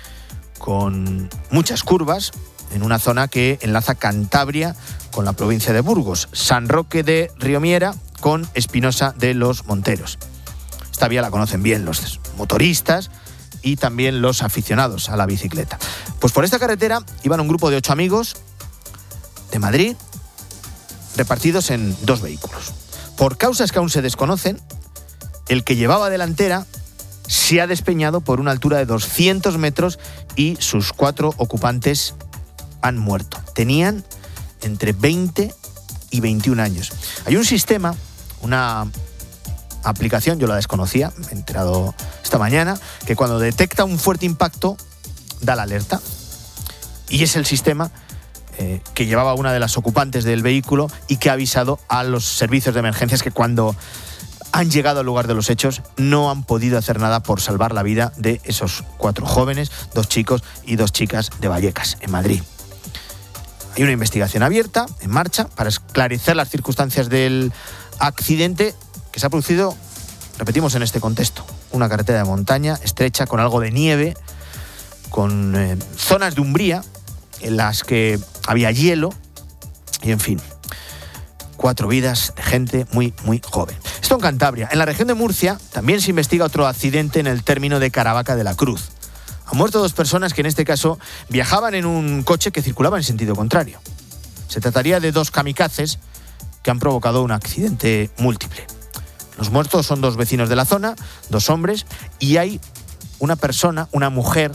con muchas curvas, en una zona que enlaza Cantabria con la provincia de Burgos, San Roque de Riomiera con Espinosa de los Monteros. Esta vía la conocen bien los motoristas y también los aficionados a la bicicleta. Pues por esta carretera iban un grupo de ocho amigos de Madrid, repartidos en dos vehículos. Por causas que aún se desconocen, el que llevaba delantera se ha despeñado por una altura de doscientos metros y sus cuatro ocupantes han muerto. Tenían entre veinte y veintiún años. Hay un sistema, una aplicación, yo la desconocía, me he enterado esta mañana, que cuando detecta un fuerte impacto da la alerta. Y es el sistema eh, que llevaba una de las ocupantes del vehículo y que ha avisado a los servicios de emergencias que cuando han llegado al lugar de los hechos no han podido hacer nada por salvar la vida de esos cuatro jóvenes, dos chicos y dos chicas de Vallecas, en Madrid. Hay una investigación abierta, en marcha, para esclarecer las circunstancias del accidente que se ha producido, repetimos, en este contexto. Una carretera de montaña estrecha con algo de nieve, con eh, zonas de umbría en las que había hielo y, en fin, cuatro vidas de gente muy, muy joven. Esto en Cantabria. En la región de Murcia también se investiga otro accidente en el término de Caravaca de la Cruz. Han muerto dos personas que en este caso viajaban en un coche que circulaba en sentido contrario. Se trataría de dos kamikazes que han provocado un accidente múltiple. Los muertos son dos vecinos de la zona, dos hombres, y hay una persona, una mujer,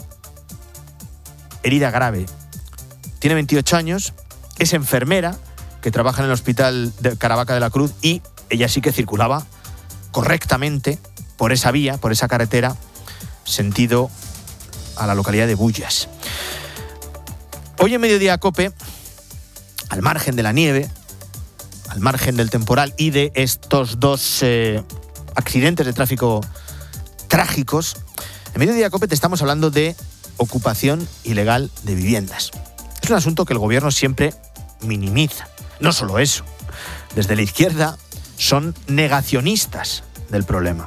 herida grave. Tiene veintiocho años, es enfermera, que trabaja en el hospital de Caravaca de la Cruz, y ella sí que circulaba correctamente por esa vía, por esa carretera, sentido a la localidad de Bullas. Hoy en Mediodía COPE, al margen de la nieve, al margen del temporal y de estos dos eh, accidentes de tráfico trágicos, en Mediodía COPE te estamos hablando de ocupación ilegal de viviendas. Es un asunto que el gobierno siempre minimiza. No solo eso, desde la izquierda son negacionistas del problema.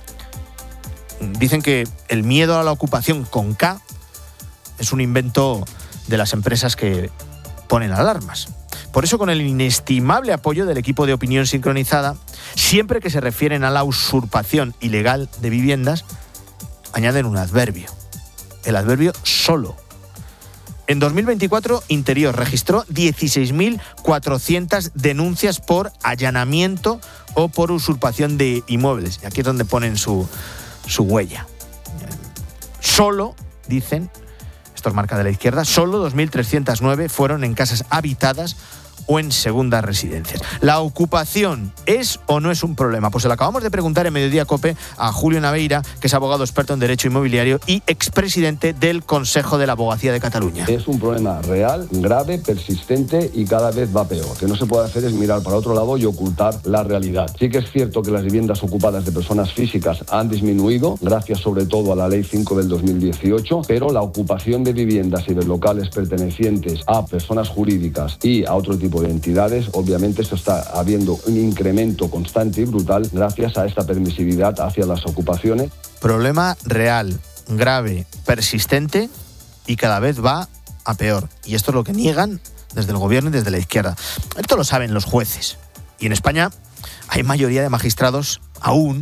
Dicen que el miedo a la ocupación con K es un invento de las empresas que ponen alarmas. Por eso, con el inestimable apoyo del equipo de Opinión Sincronizada, siempre que se refieren a la usurpación ilegal de viviendas, añaden un adverbio. El adverbio solo. En dos mil veinticuatro, Interior registró dieciséis mil cuatrocientas denuncias por allanamiento o por usurpación de inmuebles. Y aquí es donde ponen su, su huella. Solo, dicen, esto es marca de la izquierda, solo dos mil trescientas nueve fueron en casas habitadas o en segundas residencias. ¿La ocupación es o no es un problema? Pues se lo acabamos de preguntar en Mediodía COPE a Julio Naveira, que es abogado experto en derecho inmobiliario y expresidente del Consejo de la Abogacía de Cataluña. Es un problema real, grave, persistente y cada vez va peor. Lo que no se puede hacer es mirar para otro lado y ocultar la realidad. Sí que es cierto que las viviendas ocupadas de personas físicas han disminuido, gracias sobre todo a la Ley cinco del dos mil dieciocho, pero la ocupación de viviendas y de locales pertenecientes a personas jurídicas y a otro tipo de entidades, obviamente esto está habiendo un incremento constante y brutal gracias a esta permisividad hacia las ocupaciones. Problema real, grave, persistente y cada vez va a peor. Y esto es lo que niegan desde el gobierno y desde la izquierda. Esto lo saben los jueces. Y en España hay mayoría de magistrados aún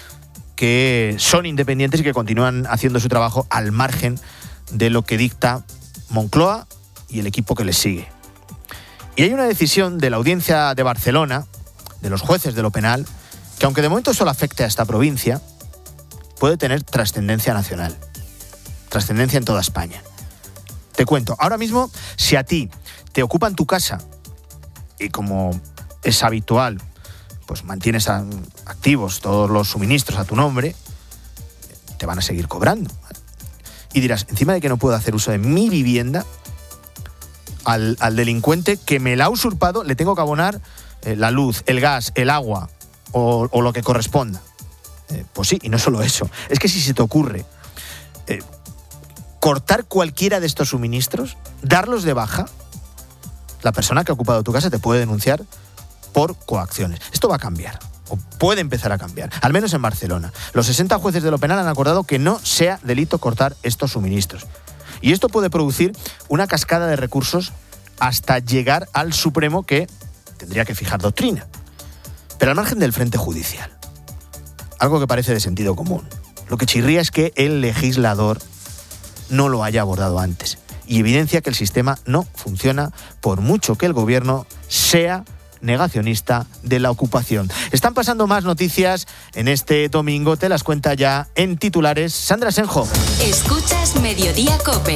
que son independientes y que continúan haciendo su trabajo al margen de lo que dicta Moncloa y el equipo que les sigue. Y hay una decisión de la Audiencia de Barcelona, de los jueces de lo penal, que aunque de momento solo afecte a esta provincia, puede tener trascendencia nacional, trascendencia en toda España. Te cuento, ahora mismo, si a ti te ocupan tu casa y como es habitual, pues mantienes a, activos todos los suministros a tu nombre, te van a seguir cobrando. Y dirás, encima de que no puedo hacer uso de mi vivienda, Al, al delincuente que me la ha usurpado le tengo que abonar eh, la luz, el gas, el agua o, o lo que corresponda. Eh, pues sí, y no solo eso. Es que si se te ocurre eh, cortar cualquiera de estos suministros, darlos de baja, la persona que ha ocupado tu casa te puede denunciar por coacciones. Esto va a cambiar, o puede empezar a cambiar, al menos en Barcelona. Los sesenta jueces de lo penal han acordado que no sea delito cortar estos suministros. Y esto puede producir una cascada de recursos hasta llegar al Supremo, que tendría que fijar doctrina. Pero al margen del frente judicial, algo que parece de sentido común, lo que chirría es que el legislador no lo haya abordado antes y evidencia que el sistema no funciona por mucho que el gobierno sea negacionista de la ocupación. Están pasando más noticias en este domingo, te las cuenta ya en titulares Sandra Senjo. Escuchas Mediodía COPE.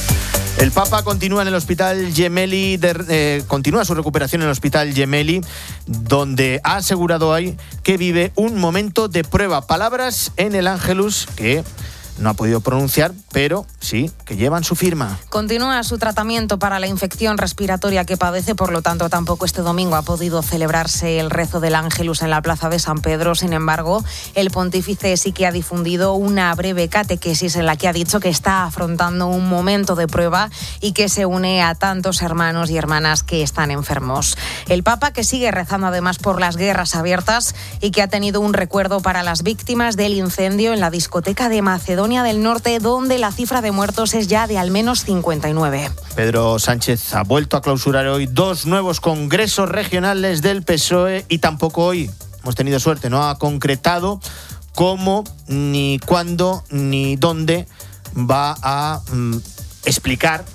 El Papa continúa en el Hospital Gemelli, de, eh, continúa su recuperación en el Hospital Gemelli, donde ha asegurado hoy que vive un momento de prueba. Palabras en el Ángelus que no ha podido pronunciar, pero sí que llevan su firma. Continúa su tratamiento para la infección respiratoria que padece, por lo tanto tampoco este domingo ha podido celebrarse el rezo del Ángelus en la Plaza de San Pedro. Sin embargo, el pontífice sí que ha difundido una breve catequesis en la que ha dicho que está afrontando un momento de prueba y que se une a tantos hermanos y hermanas que están enfermos. El Papa, que sigue rezando además por las guerras abiertas y que ha tenido un recuerdo para las víctimas del incendio en la discoteca de Macedonia del Norte, donde la cifra de muertos es ya de al menos cincuenta y nueve. Pedro Sánchez ha vuelto a clausurar hoy dos nuevos congresos regionales del P S O E y tampoco hoy hemos tenido suerte, no ha concretado cómo, ni cuándo, ni dónde va a mm, explicar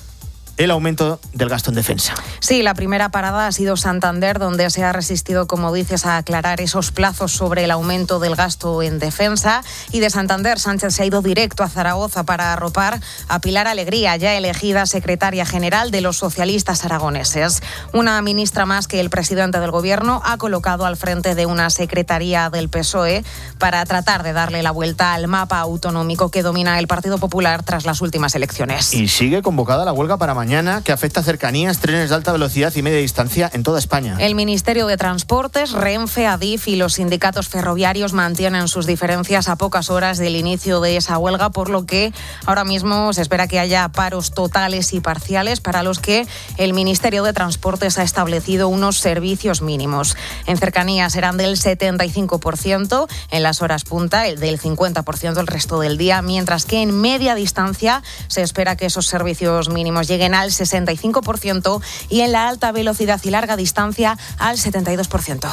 el aumento del gasto en defensa. Sí, la primera parada ha sido Santander, donde se ha resistido, como dices, a aclarar esos plazos sobre el aumento del gasto en defensa. Y de Santander, Sánchez se ha ido directo a Zaragoza para arropar a Pilar Alegría, ya elegida secretaria general de los socialistas aragoneses. Una ministra más que el presidente del gobierno ha colocado al frente de una secretaría del P S O E para tratar de darle la vuelta al mapa autonómico que domina el Partido Popular tras las últimas elecciones. Y sigue convocada la huelga para mañana. Mañana, que afecta a cercanías, trenes de alta velocidad y media distancia en toda España. El Ministerio de Transportes, Renfe, Adif y los sindicatos ferroviarios mantienen sus diferencias a pocas horas del inicio de esa huelga, por lo que ahora mismo se espera que haya paros totales y parciales para los que el Ministerio de Transportes ha establecido unos servicios mínimos. En cercanías serán del setenta y cinco por ciento en las horas punta, el del cincuenta por ciento el resto del día, mientras que en media distancia se espera que esos servicios mínimos lleguen al sesenta y cinco por ciento y en la alta velocidad y larga distancia al setenta y dos por ciento.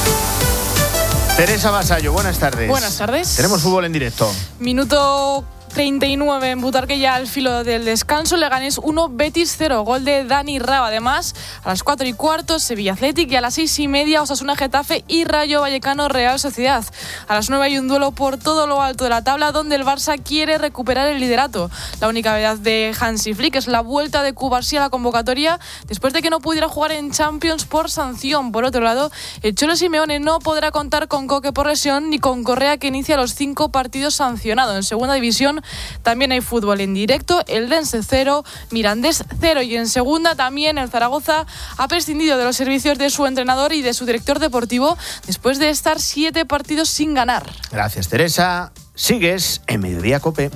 Teresa Vasallo, buenas tardes. Buenas tardes. Tenemos fútbol en directo. Minuto treinta y nueve en Butarque, ya al filo del descanso. Leganés uno, Betis cero. Gol de Dani Raba. Además, a las cuatro y cuarto, Sevilla Athletic, y a las seis y media, Osasuna Getafe y Rayo Vallecano Real Sociedad. A las nueve hay un duelo por todo lo alto de la tabla, donde el Barça quiere recuperar el liderato. La única novedad de Hansi Flick es la vuelta de Cubarsí a la convocatoria después de que no pudiera jugar en Champions por sanción. Por otro lado, el Cholo Simeone no podrá contar con Coque por lesión ni con Correa, que inicia los cinco partidos sancionado. En segunda división también hay fútbol en directo. El Dense cero, Mirandés cero. Y en segunda también el Zaragoza ha prescindido de los servicios de su entrenador y de su director deportivo después de estar siete partidos sin ganar. Gracias, Teresa. Sigues en Mediodía COPE.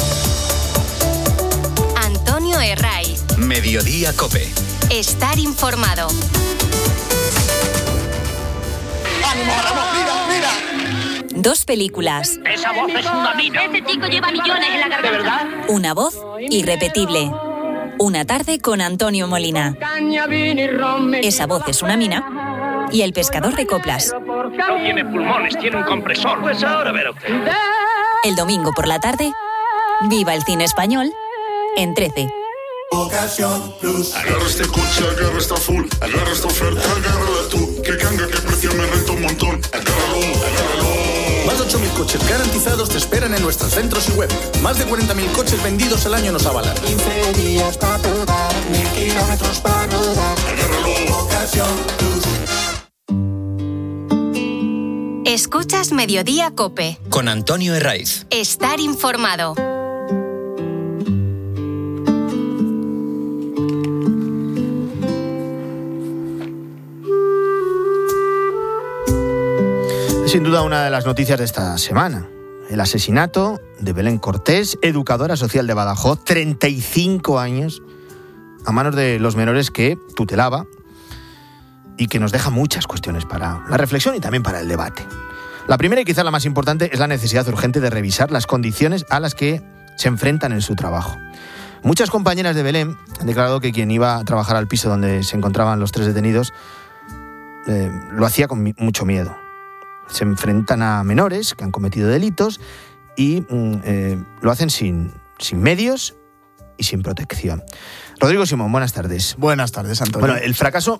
Antonio Herraiz. Mediodía COPE. Estar informado. ¡Ánimo, Ramón! ¡Mira, mira! Dos películas. Esa voz es una mina. Este chico lleva millones en la garganta. ¿De verdad? Una voz irrepetible. Una tarde con Antonio Molina. Esa voz es una mina. Y El pescador de coplas. No tiene pulmones, tiene un compresor. Pues ahora verá usted. El domingo por la tarde, viva el cine español en trece. Ocasión Plus. Agarra este coche, agarra esta full. Agarra esta oferta, agárrala tú. Que canga, que precio me renta un montón. Agárralo, agárralo. Más de ocho mil coches garantizados te esperan en nuestros centros y web. Más de cuarenta mil coches vendidos al año nos avalan. quince días para probar, mil kilómetros para rodar. Agárralo, Ocasión Plus. Escuchas Mediodía COPE. Con Antonio Herraiz. Estar informado. Sin duda una de las noticias de esta semana. El asesinato de Belén Cortés, educadora social de Badajoz, treinta y cinco años, a manos de los menores que tutelaba y que nos deja muchas cuestiones para la reflexión y también para el debate. La primera y quizá la más importante es la necesidad urgente de revisar las condiciones a las que se enfrentan en su trabajo. Muchas compañeras de Belén han declarado que quien iba a trabajar al piso donde se encontraban los tres detenidos eh, lo hacía con mi- mucho miedo. Se enfrentan a menores que han cometido delitos y eh, lo hacen sin, sin medios y sin protección. Rodrigo Simón, buenas tardes. Buenas tardes, Antonio. Bueno, el fracaso,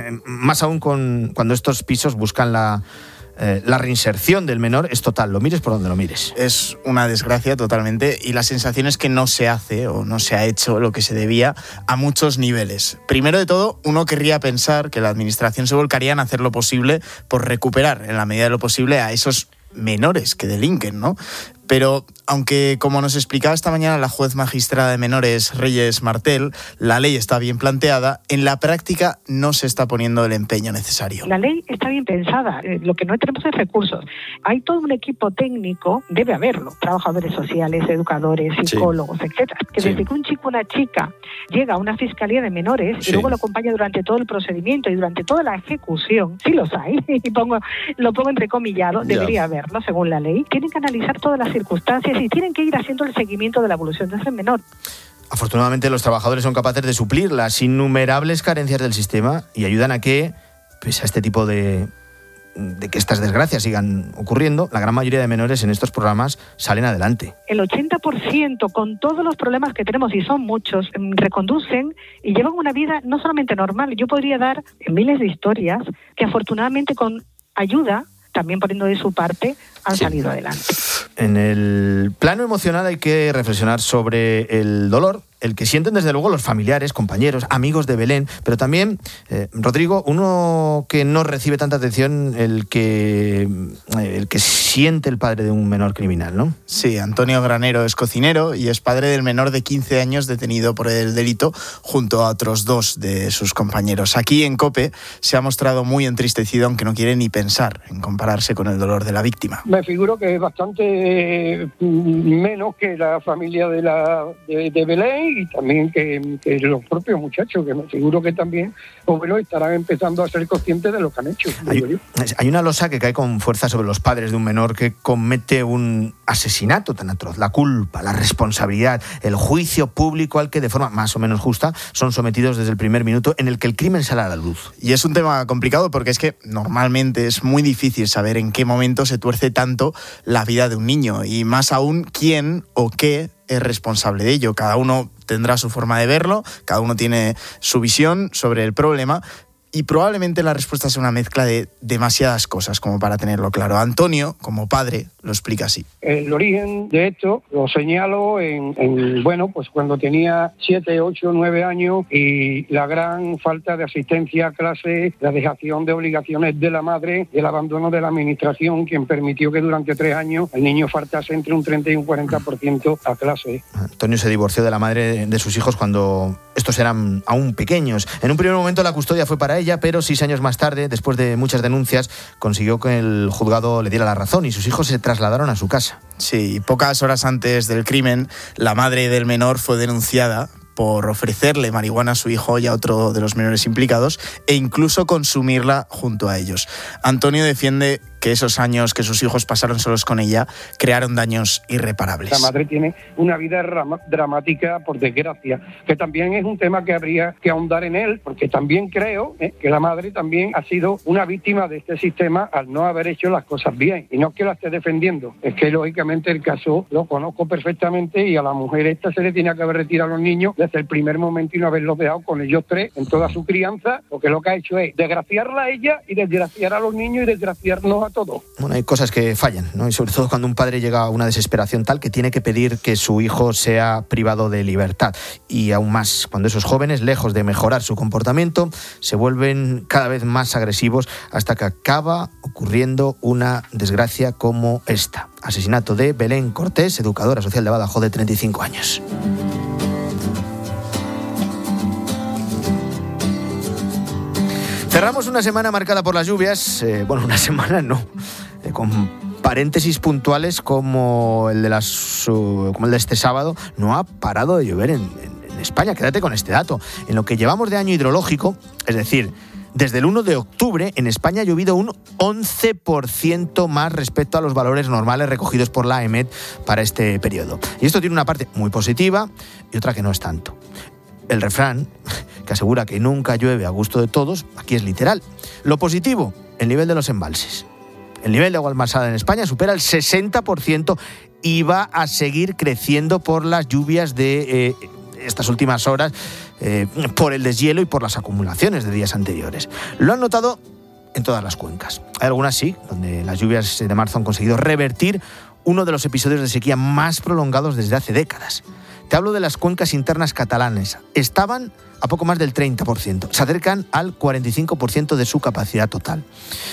más aún con, cuando estos pisos buscan la, eh, la reinserción del menor, es total. Lo mires por donde lo mires. Es una desgracia totalmente y la sensación es que no se hace o no se ha hecho lo que se debía a muchos niveles. Primero de todo, uno querría pensar que la administración se volcaría en hacer lo posible por recuperar, en la medida de lo posible, a esos menores que delinquen, ¿no? Pero, aunque, como nos explicaba esta mañana la juez magistrada de menores Reyes Martel, la ley está bien planteada, en la práctica no se está poniendo el empeño necesario. La ley está bien pensada, eh, lo que no tenemos es recursos. Hay todo un equipo técnico, debe haberlo, trabajadores sociales, educadores, psicólogos, sí. etcétera. Que sí. Desde que un chico o una chica llega a una fiscalía de menores sí. y luego lo acompaña durante todo el procedimiento y durante toda la ejecución, sí los hay, y pongo, lo pongo entrecomillado, ya. debería haberlo según la ley, tienen que analizar todas las circunstancias y tienen que ir haciendo el seguimiento de la evolución de ese menor. Afortunadamente, los trabajadores son capaces de suplir las innumerables carencias del sistema y ayudan a que, pese a este tipo de, de que estas desgracias sigan ocurriendo, la gran mayoría de menores en estos programas salen adelante. El ochenta por ciento, con todos los problemas que tenemos, y son muchos, reconducen y llevan una vida no solamente normal. Yo podría dar miles de historias que afortunadamente con ayuda, también poniendo de su parte, han sí. salido adelante. En el plano emocional hay que reflexionar sobre el dolor, el que sienten desde luego los familiares, compañeros, amigos de Belén, pero también, eh, Rodrigo, uno que no recibe tanta atención, el que, el que siente el padre de un menor criminal, ¿no? Sí, Antonio Granero es cocinero y es padre del menor de quince años detenido por el delito junto a otros dos de sus compañeros. Aquí en COPE se ha mostrado muy entristecido, aunque no quiere ni pensar en compararse con el dolor de la víctima. Me figuro que es bastante eh, menos que la familia de, la, de, de Belén y también que, que los propios muchachos, que me seguro que también jóvenes estarán empezando a ser conscientes de lo que han hecho. Hay, hay una losa que cae con fuerza sobre los padres de un menor que comete un asesinato tan atroz. La culpa, la responsabilidad, el juicio público al que de forma más o menos justa son sometidos desde el primer minuto en el que el crimen sale a la luz. Y es un tema complicado porque es que normalmente es muy difícil saber en qué momento se tuerce tanto la vida de un niño y más aún quién o qué es responsable de ello. Cada uno tendrá su forma de verlo, cada uno tiene su visión sobre el problema y probablemente la respuesta sea una mezcla de demasiadas cosas como para tenerlo claro. Antonio, como padre, lo explica así. El origen de esto lo señalo en, en bueno, pues cuando tenía siete, ocho, nueve años y la gran falta de asistencia a clase, la dejación de obligaciones de la madre, el abandono de la administración, quien permitió que durante tres años el niño faltase entre un treinta y un cuarenta por ciento a clase. Antonio se divorció de la madre de sus hijos cuando estos eran aún pequeños. En un primer momento la custodia fue para ella, pero seis años más tarde, después de muchas denuncias, consiguió que el juzgado le diera la razón y sus hijos se trasladaron a su casa. Sí, pocas horas antes del crimen, la madre del menor fue denunciada por ofrecerle marihuana a su hijo y a otro de los menores implicados e incluso consumirla junto a ellos. Antonio defiende que esos años que sus hijos pasaron solos con ella crearon daños irreparables. La madre tiene una vida ram- dramática, por desgracia, que también es un tema que habría que ahondar en él, porque también creo eh, que la madre también ha sido una víctima de este sistema al no haber hecho las cosas bien. Y no es que la esté defendiendo, es que lógicamente el caso lo conozco perfectamente y a la mujer esta se le tiene que haber retirado a los niños desde el primer momento y no haberlos dejado con ellos tres en toda su crianza, porque lo que ha hecho es desgraciarla a ella y desgraciar a los niños y desgraciarnos a todo. Bueno, hay cosas que fallan, ¿no? Y sobre todo cuando un padre llega a una desesperación tal que tiene que pedir que su hijo sea privado de libertad. Y aún más, cuando esos jóvenes, lejos de mejorar su comportamiento, se vuelven cada vez más agresivos hasta que acaba ocurriendo una desgracia como esta. Asesinato de Belén Cortés, educadora social de Badajoz de treinta y cinco años. Cerramos una semana marcada por las lluvias, eh, bueno, una semana no, eh, con paréntesis puntuales como el de las, uh, como el de este sábado. No ha parado de llover en, en, en España, quédate con este dato. En lo que llevamos de año hidrológico, es decir, desde el uno de octubre, en España ha llovido un once por ciento más respecto a los valores normales recogidos por la EMET para este periodo. Y esto tiene una parte muy positiva y otra que no es tanto. El refrán, que asegura que nunca llueve a gusto de todos, aquí es literal. Lo positivo, el nivel de los embalses. El nivel de agua almacenada en España supera el sesenta por ciento y va a seguir creciendo por las lluvias de eh, estas últimas horas, eh, por el deshielo y por las acumulaciones de días anteriores. Lo han notado en todas las cuencas. Hay algunas sí, donde las lluvias de marzo han conseguido revertir uno de los episodios de sequía más prolongados desde hace décadas. Te hablo de las cuencas internas catalanas. Estaban a poco más del treinta por ciento. Se acercan al cuarenta y cinco por ciento de su capacidad total.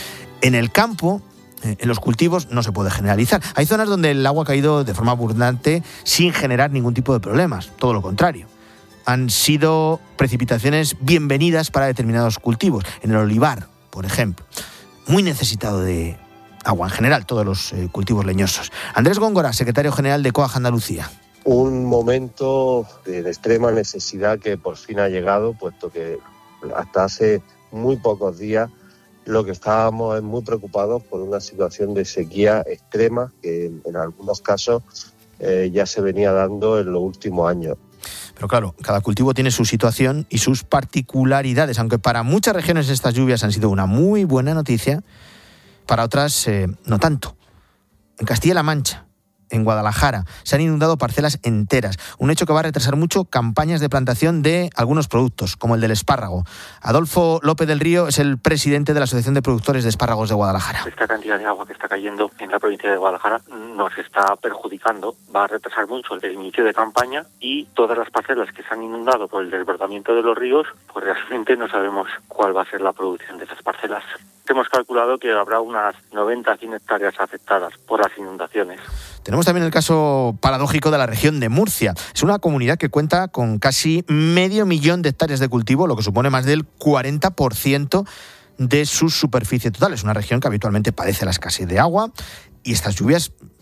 En el campo, en los cultivos, no se puede generalizar. Hay zonas donde el agua ha caído de forma abundante sin generar ningún tipo de problemas. Todo lo contrario. Han sido precipitaciones bienvenidas para determinados cultivos. En el olivar, por ejemplo. Muy necesitado de agua en general, todos los eh, cultivos leñosos. Andrés Góngora, secretario general de COAG Andalucía. Un momento de extrema necesidad que por fin ha llegado, puesto que hasta hace muy pocos días lo que estábamos es muy preocupados por una situación de sequía extrema que en algunos casos eh, ya se venía dando en los últimos años. Pero claro, cada cultivo tiene su situación y sus particularidades, aunque para muchas regiones estas lluvias han sido una muy buena noticia, para otras eh, no tanto. En Castilla-La Mancha, en Guadalajara, se han inundado parcelas enteras, un hecho que va a retrasar mucho campañas de plantación de algunos productos, como el del espárrago. Adolfo López del Río es el presidente de la Asociación de Productores de Espárragos de Guadalajara. Esta cantidad de agua que está cayendo en la provincia de Guadalajara nos está perjudicando, va a retrasar mucho el inicio de campaña y todas las parcelas que se han inundado por el desbordamiento de los ríos, pues realmente no sabemos cuál va a ser la producción de esas parcelas. Hemos calculado que habrá unas noventa a cien hectáreas afectadas por las inundaciones. Tenemos también el caso paradójico de la región de Murcia. Es una comunidad que cuenta con casi medio millón de hectáreas de cultivo, lo que supone más del cuarenta por ciento de su superficie total. Es una región que habitualmente padece la escasez de agua y estas lluvias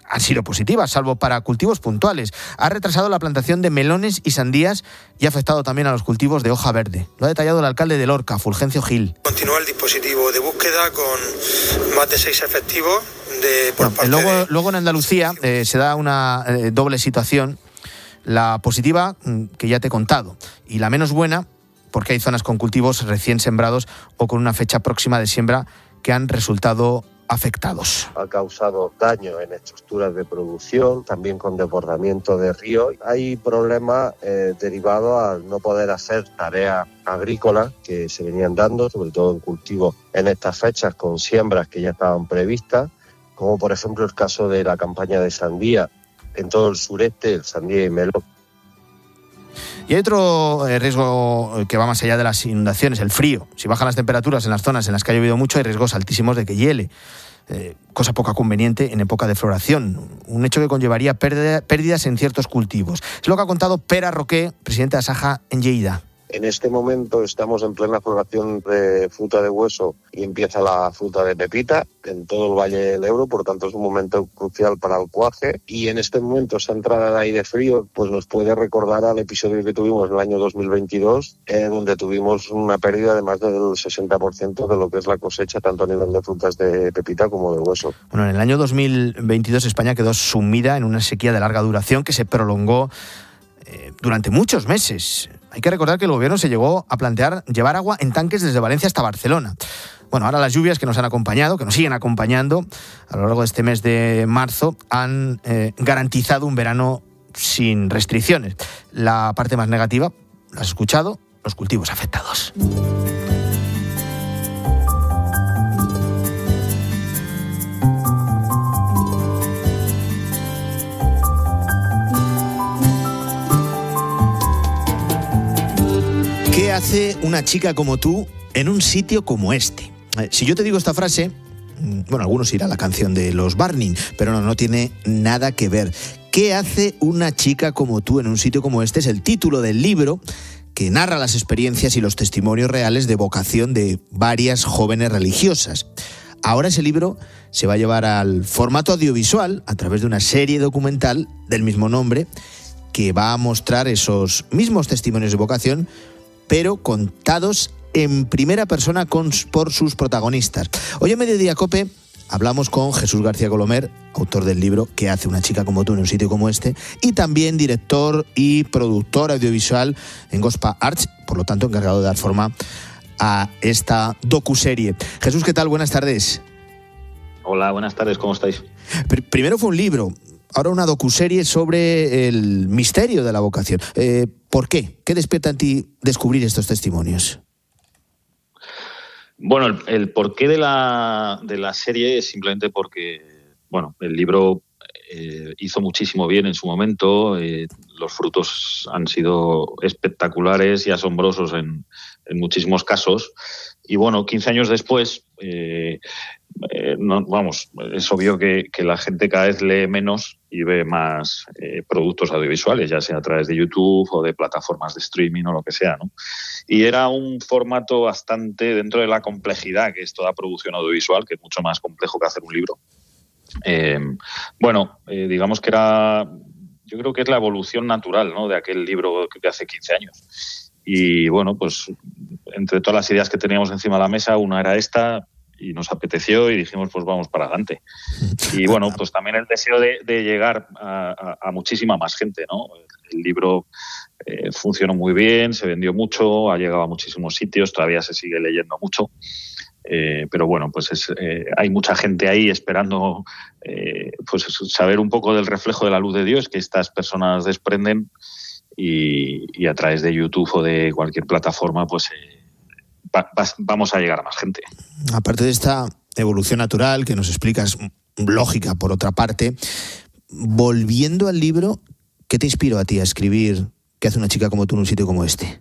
han sido positivas, salvo para cultivos puntuales. Ha retrasado la plantación de melones y sandías y ha afectado también a los cultivos de hoja verde. Lo ha detallado el alcalde de Lorca, Fulgencio Gil. Continúa el dispositivo de búsqueda con más de seis efectivos. De, por bueno, parte luego, de... luego en Andalucía eh, se da una eh, doble situación. La positiva, que ya te he contado, y la menos buena, porque hay zonas con cultivos recién sembrados o con una fecha próxima de siembra que han resultado afectados. Ha causado daño en estructuras de producción, también con desbordamiento de ríos. Hay problemas eh, derivados al no poder hacer tareas agrícolas que se venían dando, sobre todo en cultivos en estas fechas, con siembras que ya estaban previstas, como por ejemplo el caso de la campaña de sandía en todo el sureste, el sandía y melón. Y hay otro eh, riesgo que va más allá de las inundaciones, el frío. Si bajan las temperaturas en las zonas en las que ha llovido mucho, hay riesgos altísimos de que hiele. Eh, cosa poco conveniente en época de floración. Un hecho que conllevaría pérdida, pérdidas en ciertos cultivos. Es lo que ha contado Pere Roqué, presidente de Asaja en Lleida. En este momento estamos en plena floración de fruta de hueso y empieza la fruta de pepita en todo el Valle del Ebro, por tanto es un momento crucial para el cuaje. Y en este momento esa entrada de aire frío pues nos puede recordar al episodio que tuvimos en el año dos mil veintidós, en donde tuvimos una pérdida de más del sesenta por ciento de lo que es la cosecha, tanto a nivel de frutas de pepita como de hueso. Bueno, en el año dos mil veintidós España quedó sumida en una sequía de larga duración que se prolongó eh, durante muchos meses. Hay que recordar que el gobierno se llegó a plantear llevar agua en tanques desde Valencia hasta Barcelona. Bueno, ahora las lluvias que nos han acompañado, que nos siguen acompañando a lo largo de este mes de marzo, han eh, garantizado un verano sin restricciones. La parte más negativa, ¿la has escuchado? Los cultivos afectados. ¿Qué hace una chica como tú en un sitio como este? Si yo te digo esta frase, bueno, algunos irá a la canción de los Burning, pero no, no tiene nada que ver. ¿Qué hace una chica como tú en un sitio como este? Es el título del libro que narra las experiencias y los testimonios reales de vocación de varias jóvenes religiosas. Ahora ese libro se va a llevar al formato audiovisual a través de una serie documental del mismo nombre que va a mostrar esos mismos testimonios de vocación, pero contados en primera persona con, por sus protagonistas. Hoy en Mediodía COPE hablamos con Jesús García Colomer, autor del libro ¿Qué hace una chica como tú en un sitio como este? Y también director y productor audiovisual en Gospa Arts, por lo tanto encargado de dar forma a esta docuserie. Jesús, ¿qué tal? Buenas tardes. Hola, buenas tardes, ¿cómo estáis? Pr- primero fue un libro, ahora una docuserie sobre el misterio de la vocación. Eh, ¿Por qué? ¿Qué despierta en ti descubrir estos testimonios? Bueno, el, el porqué de la, de la serie es simplemente porque, bueno, el libro eh, hizo muchísimo bien en su momento, eh, los frutos han sido espectaculares y asombrosos en, en muchísimos casos, y bueno, quince años después, eh, eh, no, vamos, es obvio que, que la gente cada vez lee menos y ve más eh, productos audiovisuales, ya sea a través de YouTube o de plataformas de streaming o lo que sea, ¿no? Y era un formato bastante, dentro de la complejidad que es toda producción audiovisual, que es mucho más complejo que hacer un libro. Eh, bueno, eh, digamos que era, yo creo que es la evolución natural, ¿no?, de aquel libro de hace quince años. Y bueno, pues entre todas las ideas que teníamos encima de la mesa, una era esta, y nos apeteció y dijimos, pues vamos para adelante. Y bueno, pues también el deseo de, de llegar a, a, a muchísima más gente, ¿no? El libro eh, funcionó muy bien, se vendió mucho, ha llegado a muchísimos sitios, todavía se sigue leyendo mucho. Eh, pero bueno, pues es, eh, hay mucha gente ahí esperando eh, pues saber un poco del reflejo de la luz de Dios que estas personas desprenden, y, y a través de YouTube o de cualquier plataforma pues eh, va, va, vamos a llegar a más gente. Aparte de esta evolución natural que nos explicas, lógica por otra parte, volviendo al libro, ¿qué te inspiró a ti a escribir ¿Qué hace una chica como tú en un sitio como este?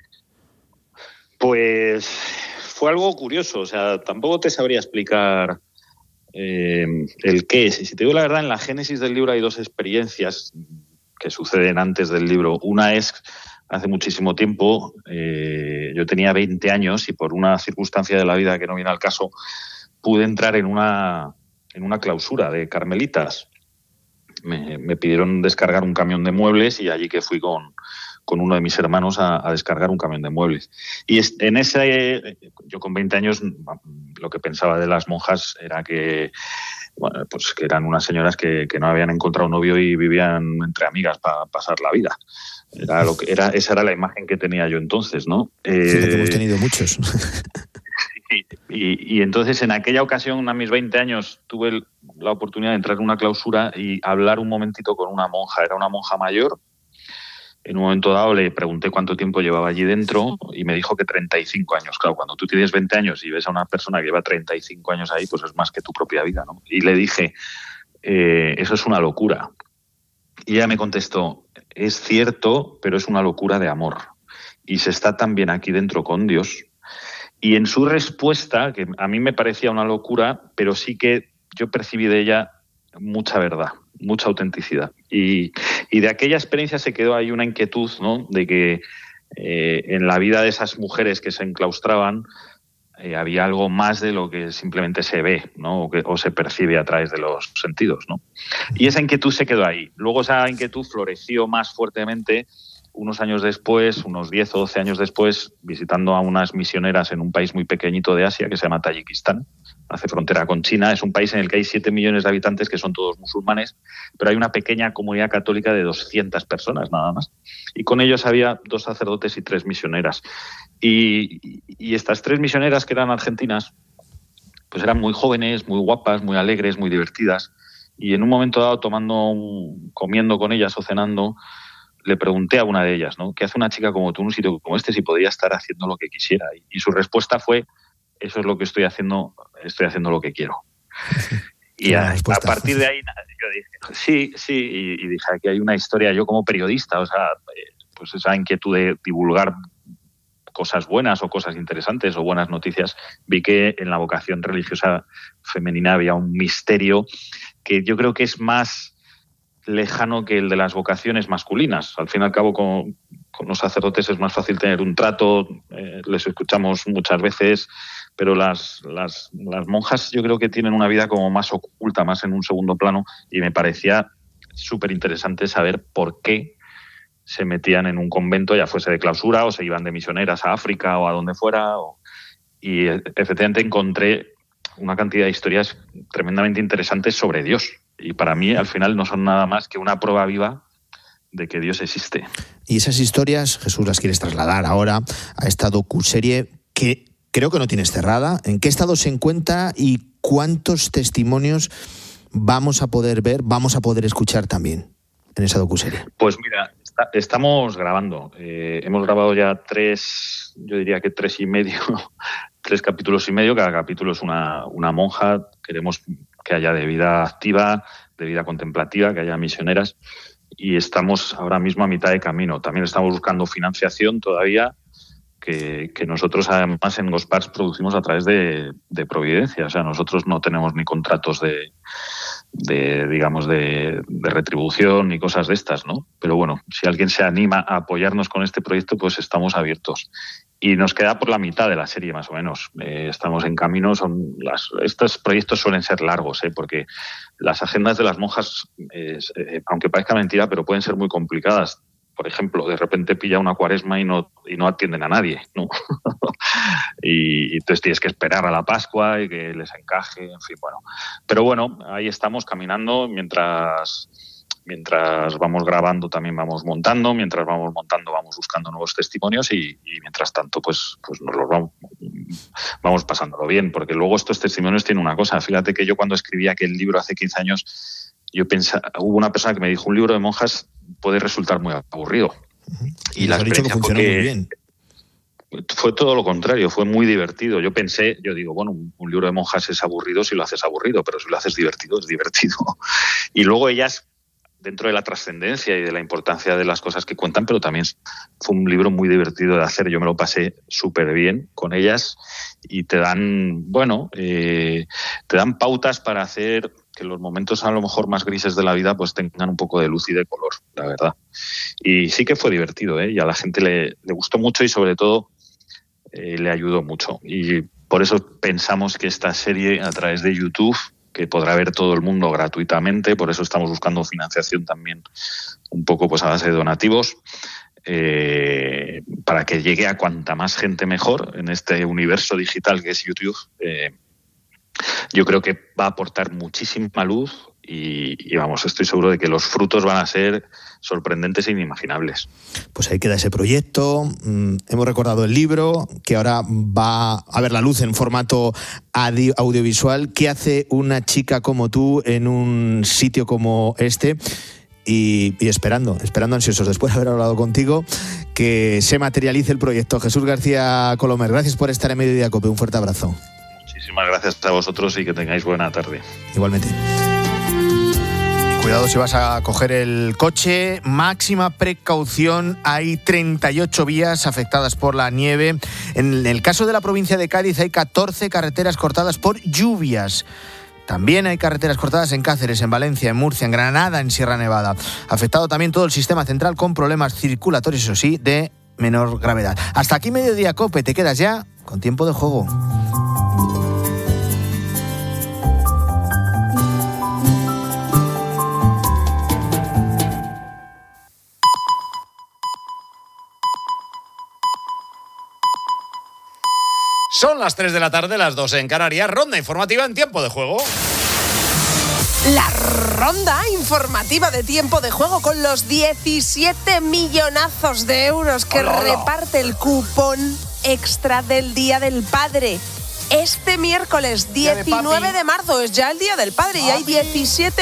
Pues fue algo curioso, o sea, tampoco te sabría explicar eh, el qué es. Si te digo la verdad, en la génesis del libro hay dos experiencias que suceden antes del libro. Una es, hace muchísimo tiempo, eh, yo tenía veinte años y por una circunstancia de la vida que no viene al caso, pude entrar en una, en una clausura de carmelitas. me, me pidieron descargar un camión de muebles y allí que fui con, con uno de mis hermanos a, a descargar un camión de muebles. Y en ese, yo con veinte años, lo que pensaba de las monjas era que, bueno, pues que eran unas señoras que, que no habían encontrado novio y vivían entre amigas para pasar la vida. Era lo que era, esa era la imagen que tenía yo entonces, ¿no? Eh, que hemos tenido muchos. Y, y, y entonces en aquella ocasión, a mis veinte años, tuve el, la oportunidad de entrar en una clausura y hablar un momentito con una monja. Era una monja mayor. En un momento dado le pregunté cuánto tiempo llevaba allí dentro y me dijo que treinta y cinco años. Claro, cuando tú tienes veinte años y ves a una persona que lleva treinta y cinco años ahí, pues es más que tu propia vida, ¿no? Y le dije, eh, eso es una locura. Y ella me contestó, es cierto, pero es una locura de amor. Y se está también aquí dentro con Dios. Y en su respuesta, que a mí me parecía una locura, pero sí que yo percibí de ella mucha verdad, mucha autenticidad. Y, y de aquella experiencia se quedó ahí una inquietud, ¿no? De que eh, en la vida de esas mujeres que se enclaustraban eh, había algo más de lo que simplemente se ve, ¿no? O, que, o se percibe a través de los sentidos, ¿no? Y esa inquietud se quedó ahí. Luego esa inquietud floreció más fuertemente unos años después, unos diez o doce años después, visitando a unas misioneras en un país muy pequeñito de Asia que se llama Tayikistán, hace frontera con China. Es un país en el que hay siete millones de habitantes que son todos musulmanes, pero hay una pequeña comunidad católica de doscientas personas nada más. Y con ellos había dos sacerdotes y tres misioneras. Y, y estas tres misioneras, que eran argentinas, pues eran muy jóvenes, muy guapas, muy alegres, muy divertidas. Y en un momento dado, tomando, un, comiendo con ellas o cenando, le pregunté a una de ellas, ¿no? ¿Qué hace una chica como tú en un sitio como este si podría estar haciendo lo que quisiera? Y, y su respuesta fue, eso es lo que estoy haciendo, estoy haciendo lo que quiero. Y a, a partir de ahí yo dije, sí, sí, y, y dije, aquí hay una historia, yo como periodista, o sea, pues esa inquietud de divulgar cosas buenas o cosas interesantes o buenas noticias, vi que en la vocación religiosa femenina había un misterio que yo creo que es más lejano que el de las vocaciones masculinas. Al fin y al cabo, con, con los sacerdotes es más fácil tener un trato, eh, les escuchamos muchas veces, pero las, las, las monjas yo creo que tienen una vida como más oculta, más en un segundo plano, y me parecía súper interesante saber por qué se metían en un convento, ya fuese de clausura o se iban de misioneras a África o a donde fuera. O, y efectivamente encontré una cantidad de historias tremendamente interesantes sobre Dios. Y para mí, al final, no son nada más que una prueba viva de que Dios existe. Y esas historias, Jesús, las quieres trasladar ahora a esta docuserie que creo que no tienes cerrada. ¿En qué estado se encuentra y cuántos testimonios vamos a poder ver, vamos a poder escuchar también en esa docuserie? Pues mira, está, estamos grabando. Eh, hemos grabado ya tres, yo diría que tres y medio, tres capítulos y medio. Cada capítulo es una, una monja. Queremos que haya de vida activa, de vida contemplativa, que haya misioneras, y estamos ahora mismo a mitad de camino. También estamos buscando financiación todavía, que, que nosotros además en Gospars producimos a través de, de Providencia. O sea, nosotros no tenemos ni contratos de, de digamos, de, de retribución ni cosas de estas, ¿no? Pero bueno, si alguien se anima a apoyarnos con este proyecto, pues estamos abiertos. Y nos queda por la mitad de la serie, más o menos. Eh, estamos en camino. Son las, estos proyectos suelen ser largos, ¿eh? Porque las agendas de las monjas, eh, eh, aunque parezca mentira, pero pueden ser muy complicadas. Por ejemplo, de repente pilla una cuaresma y no, y no atienden a nadie, ¿no? y, y entonces tienes que esperar a la Pascua y que les encaje, en fin, bueno. Pero bueno, ahí estamos caminando mientras... Mientras vamos grabando también vamos montando, mientras vamos montando vamos buscando nuevos testimonios y, y mientras tanto pues, pues nos los vamos, vamos pasándolo bien, porque luego estos testimonios tienen una cosa. Fíjate que yo cuando escribí aquel libro hace quince años, yo pensaba, hubo una persona que me dijo, un libro de monjas puede resultar muy aburrido. Y, y la experiencia fue que muy bien. Fue todo lo contrario, fue muy divertido. Yo pensé, yo digo, bueno, un, un libro de monjas es aburrido si lo haces aburrido, pero si lo haces divertido, es divertido. Y luego ellas, dentro de la trascendencia y de la importancia de las cosas que cuentan, pero también fue un libro muy divertido de hacer. Yo me lo pasé súper bien con ellas y te dan, bueno, eh, te dan pautas para hacer que los momentos a lo mejor más grises de la vida pues tengan un poco de luz y de color, la verdad. Y sí que fue divertido, ¿eh? Y a la gente le, le gustó mucho y sobre todo eh, le ayudó mucho. Y por eso pensamos que esta serie a través de YouTube que podrá ver todo el mundo gratuitamente, por eso estamos buscando financiación también un poco pues a base de donativos, eh, para que llegue a cuanta más gente mejor en este universo digital que es YouTube. Eh, yo creo que va a aportar muchísima luz y, y vamos, estoy seguro de que los frutos van a ser sorprendentes e inimaginables. Pues ahí queda ese proyecto. Mm, hemos recordado el libro, que ahora va a ver la luz en formato audio- audiovisual. ¿Qué hace una chica como tú en un sitio como este? Y, y esperando, esperando ansiosos, después de haber hablado contigo, que se materialice el proyecto. Jesús García Colomer, gracias por estar en Mediodía Cope. Un fuerte abrazo. Muchísimas gracias a vosotros y que tengáis buena tarde. Igualmente. Cuidado si vas a coger el coche, máxima precaución, hay treinta y ocho vías afectadas por la nieve. En el caso de la provincia de Cádiz hay catorce carreteras cortadas por lluvias. También hay carreteras cortadas en Cáceres, en Valencia, en Murcia, en Granada, en Sierra Nevada. Afectado también todo el sistema central con problemas circulatorios, eso sí, de menor gravedad. Hasta aquí Mediodía Cope, te quedas ya con tiempo de juego. Son las tres de la tarde, las dos en Canarias. Ronda informativa en tiempo de juego. La ronda informativa de tiempo de juego con los diecisiete millonazos de euros que hola, hola. reparte el cupón extra del Día del Padre. Este miércoles diecinueve de marzo es ya el Día del Padre y hay diecisiete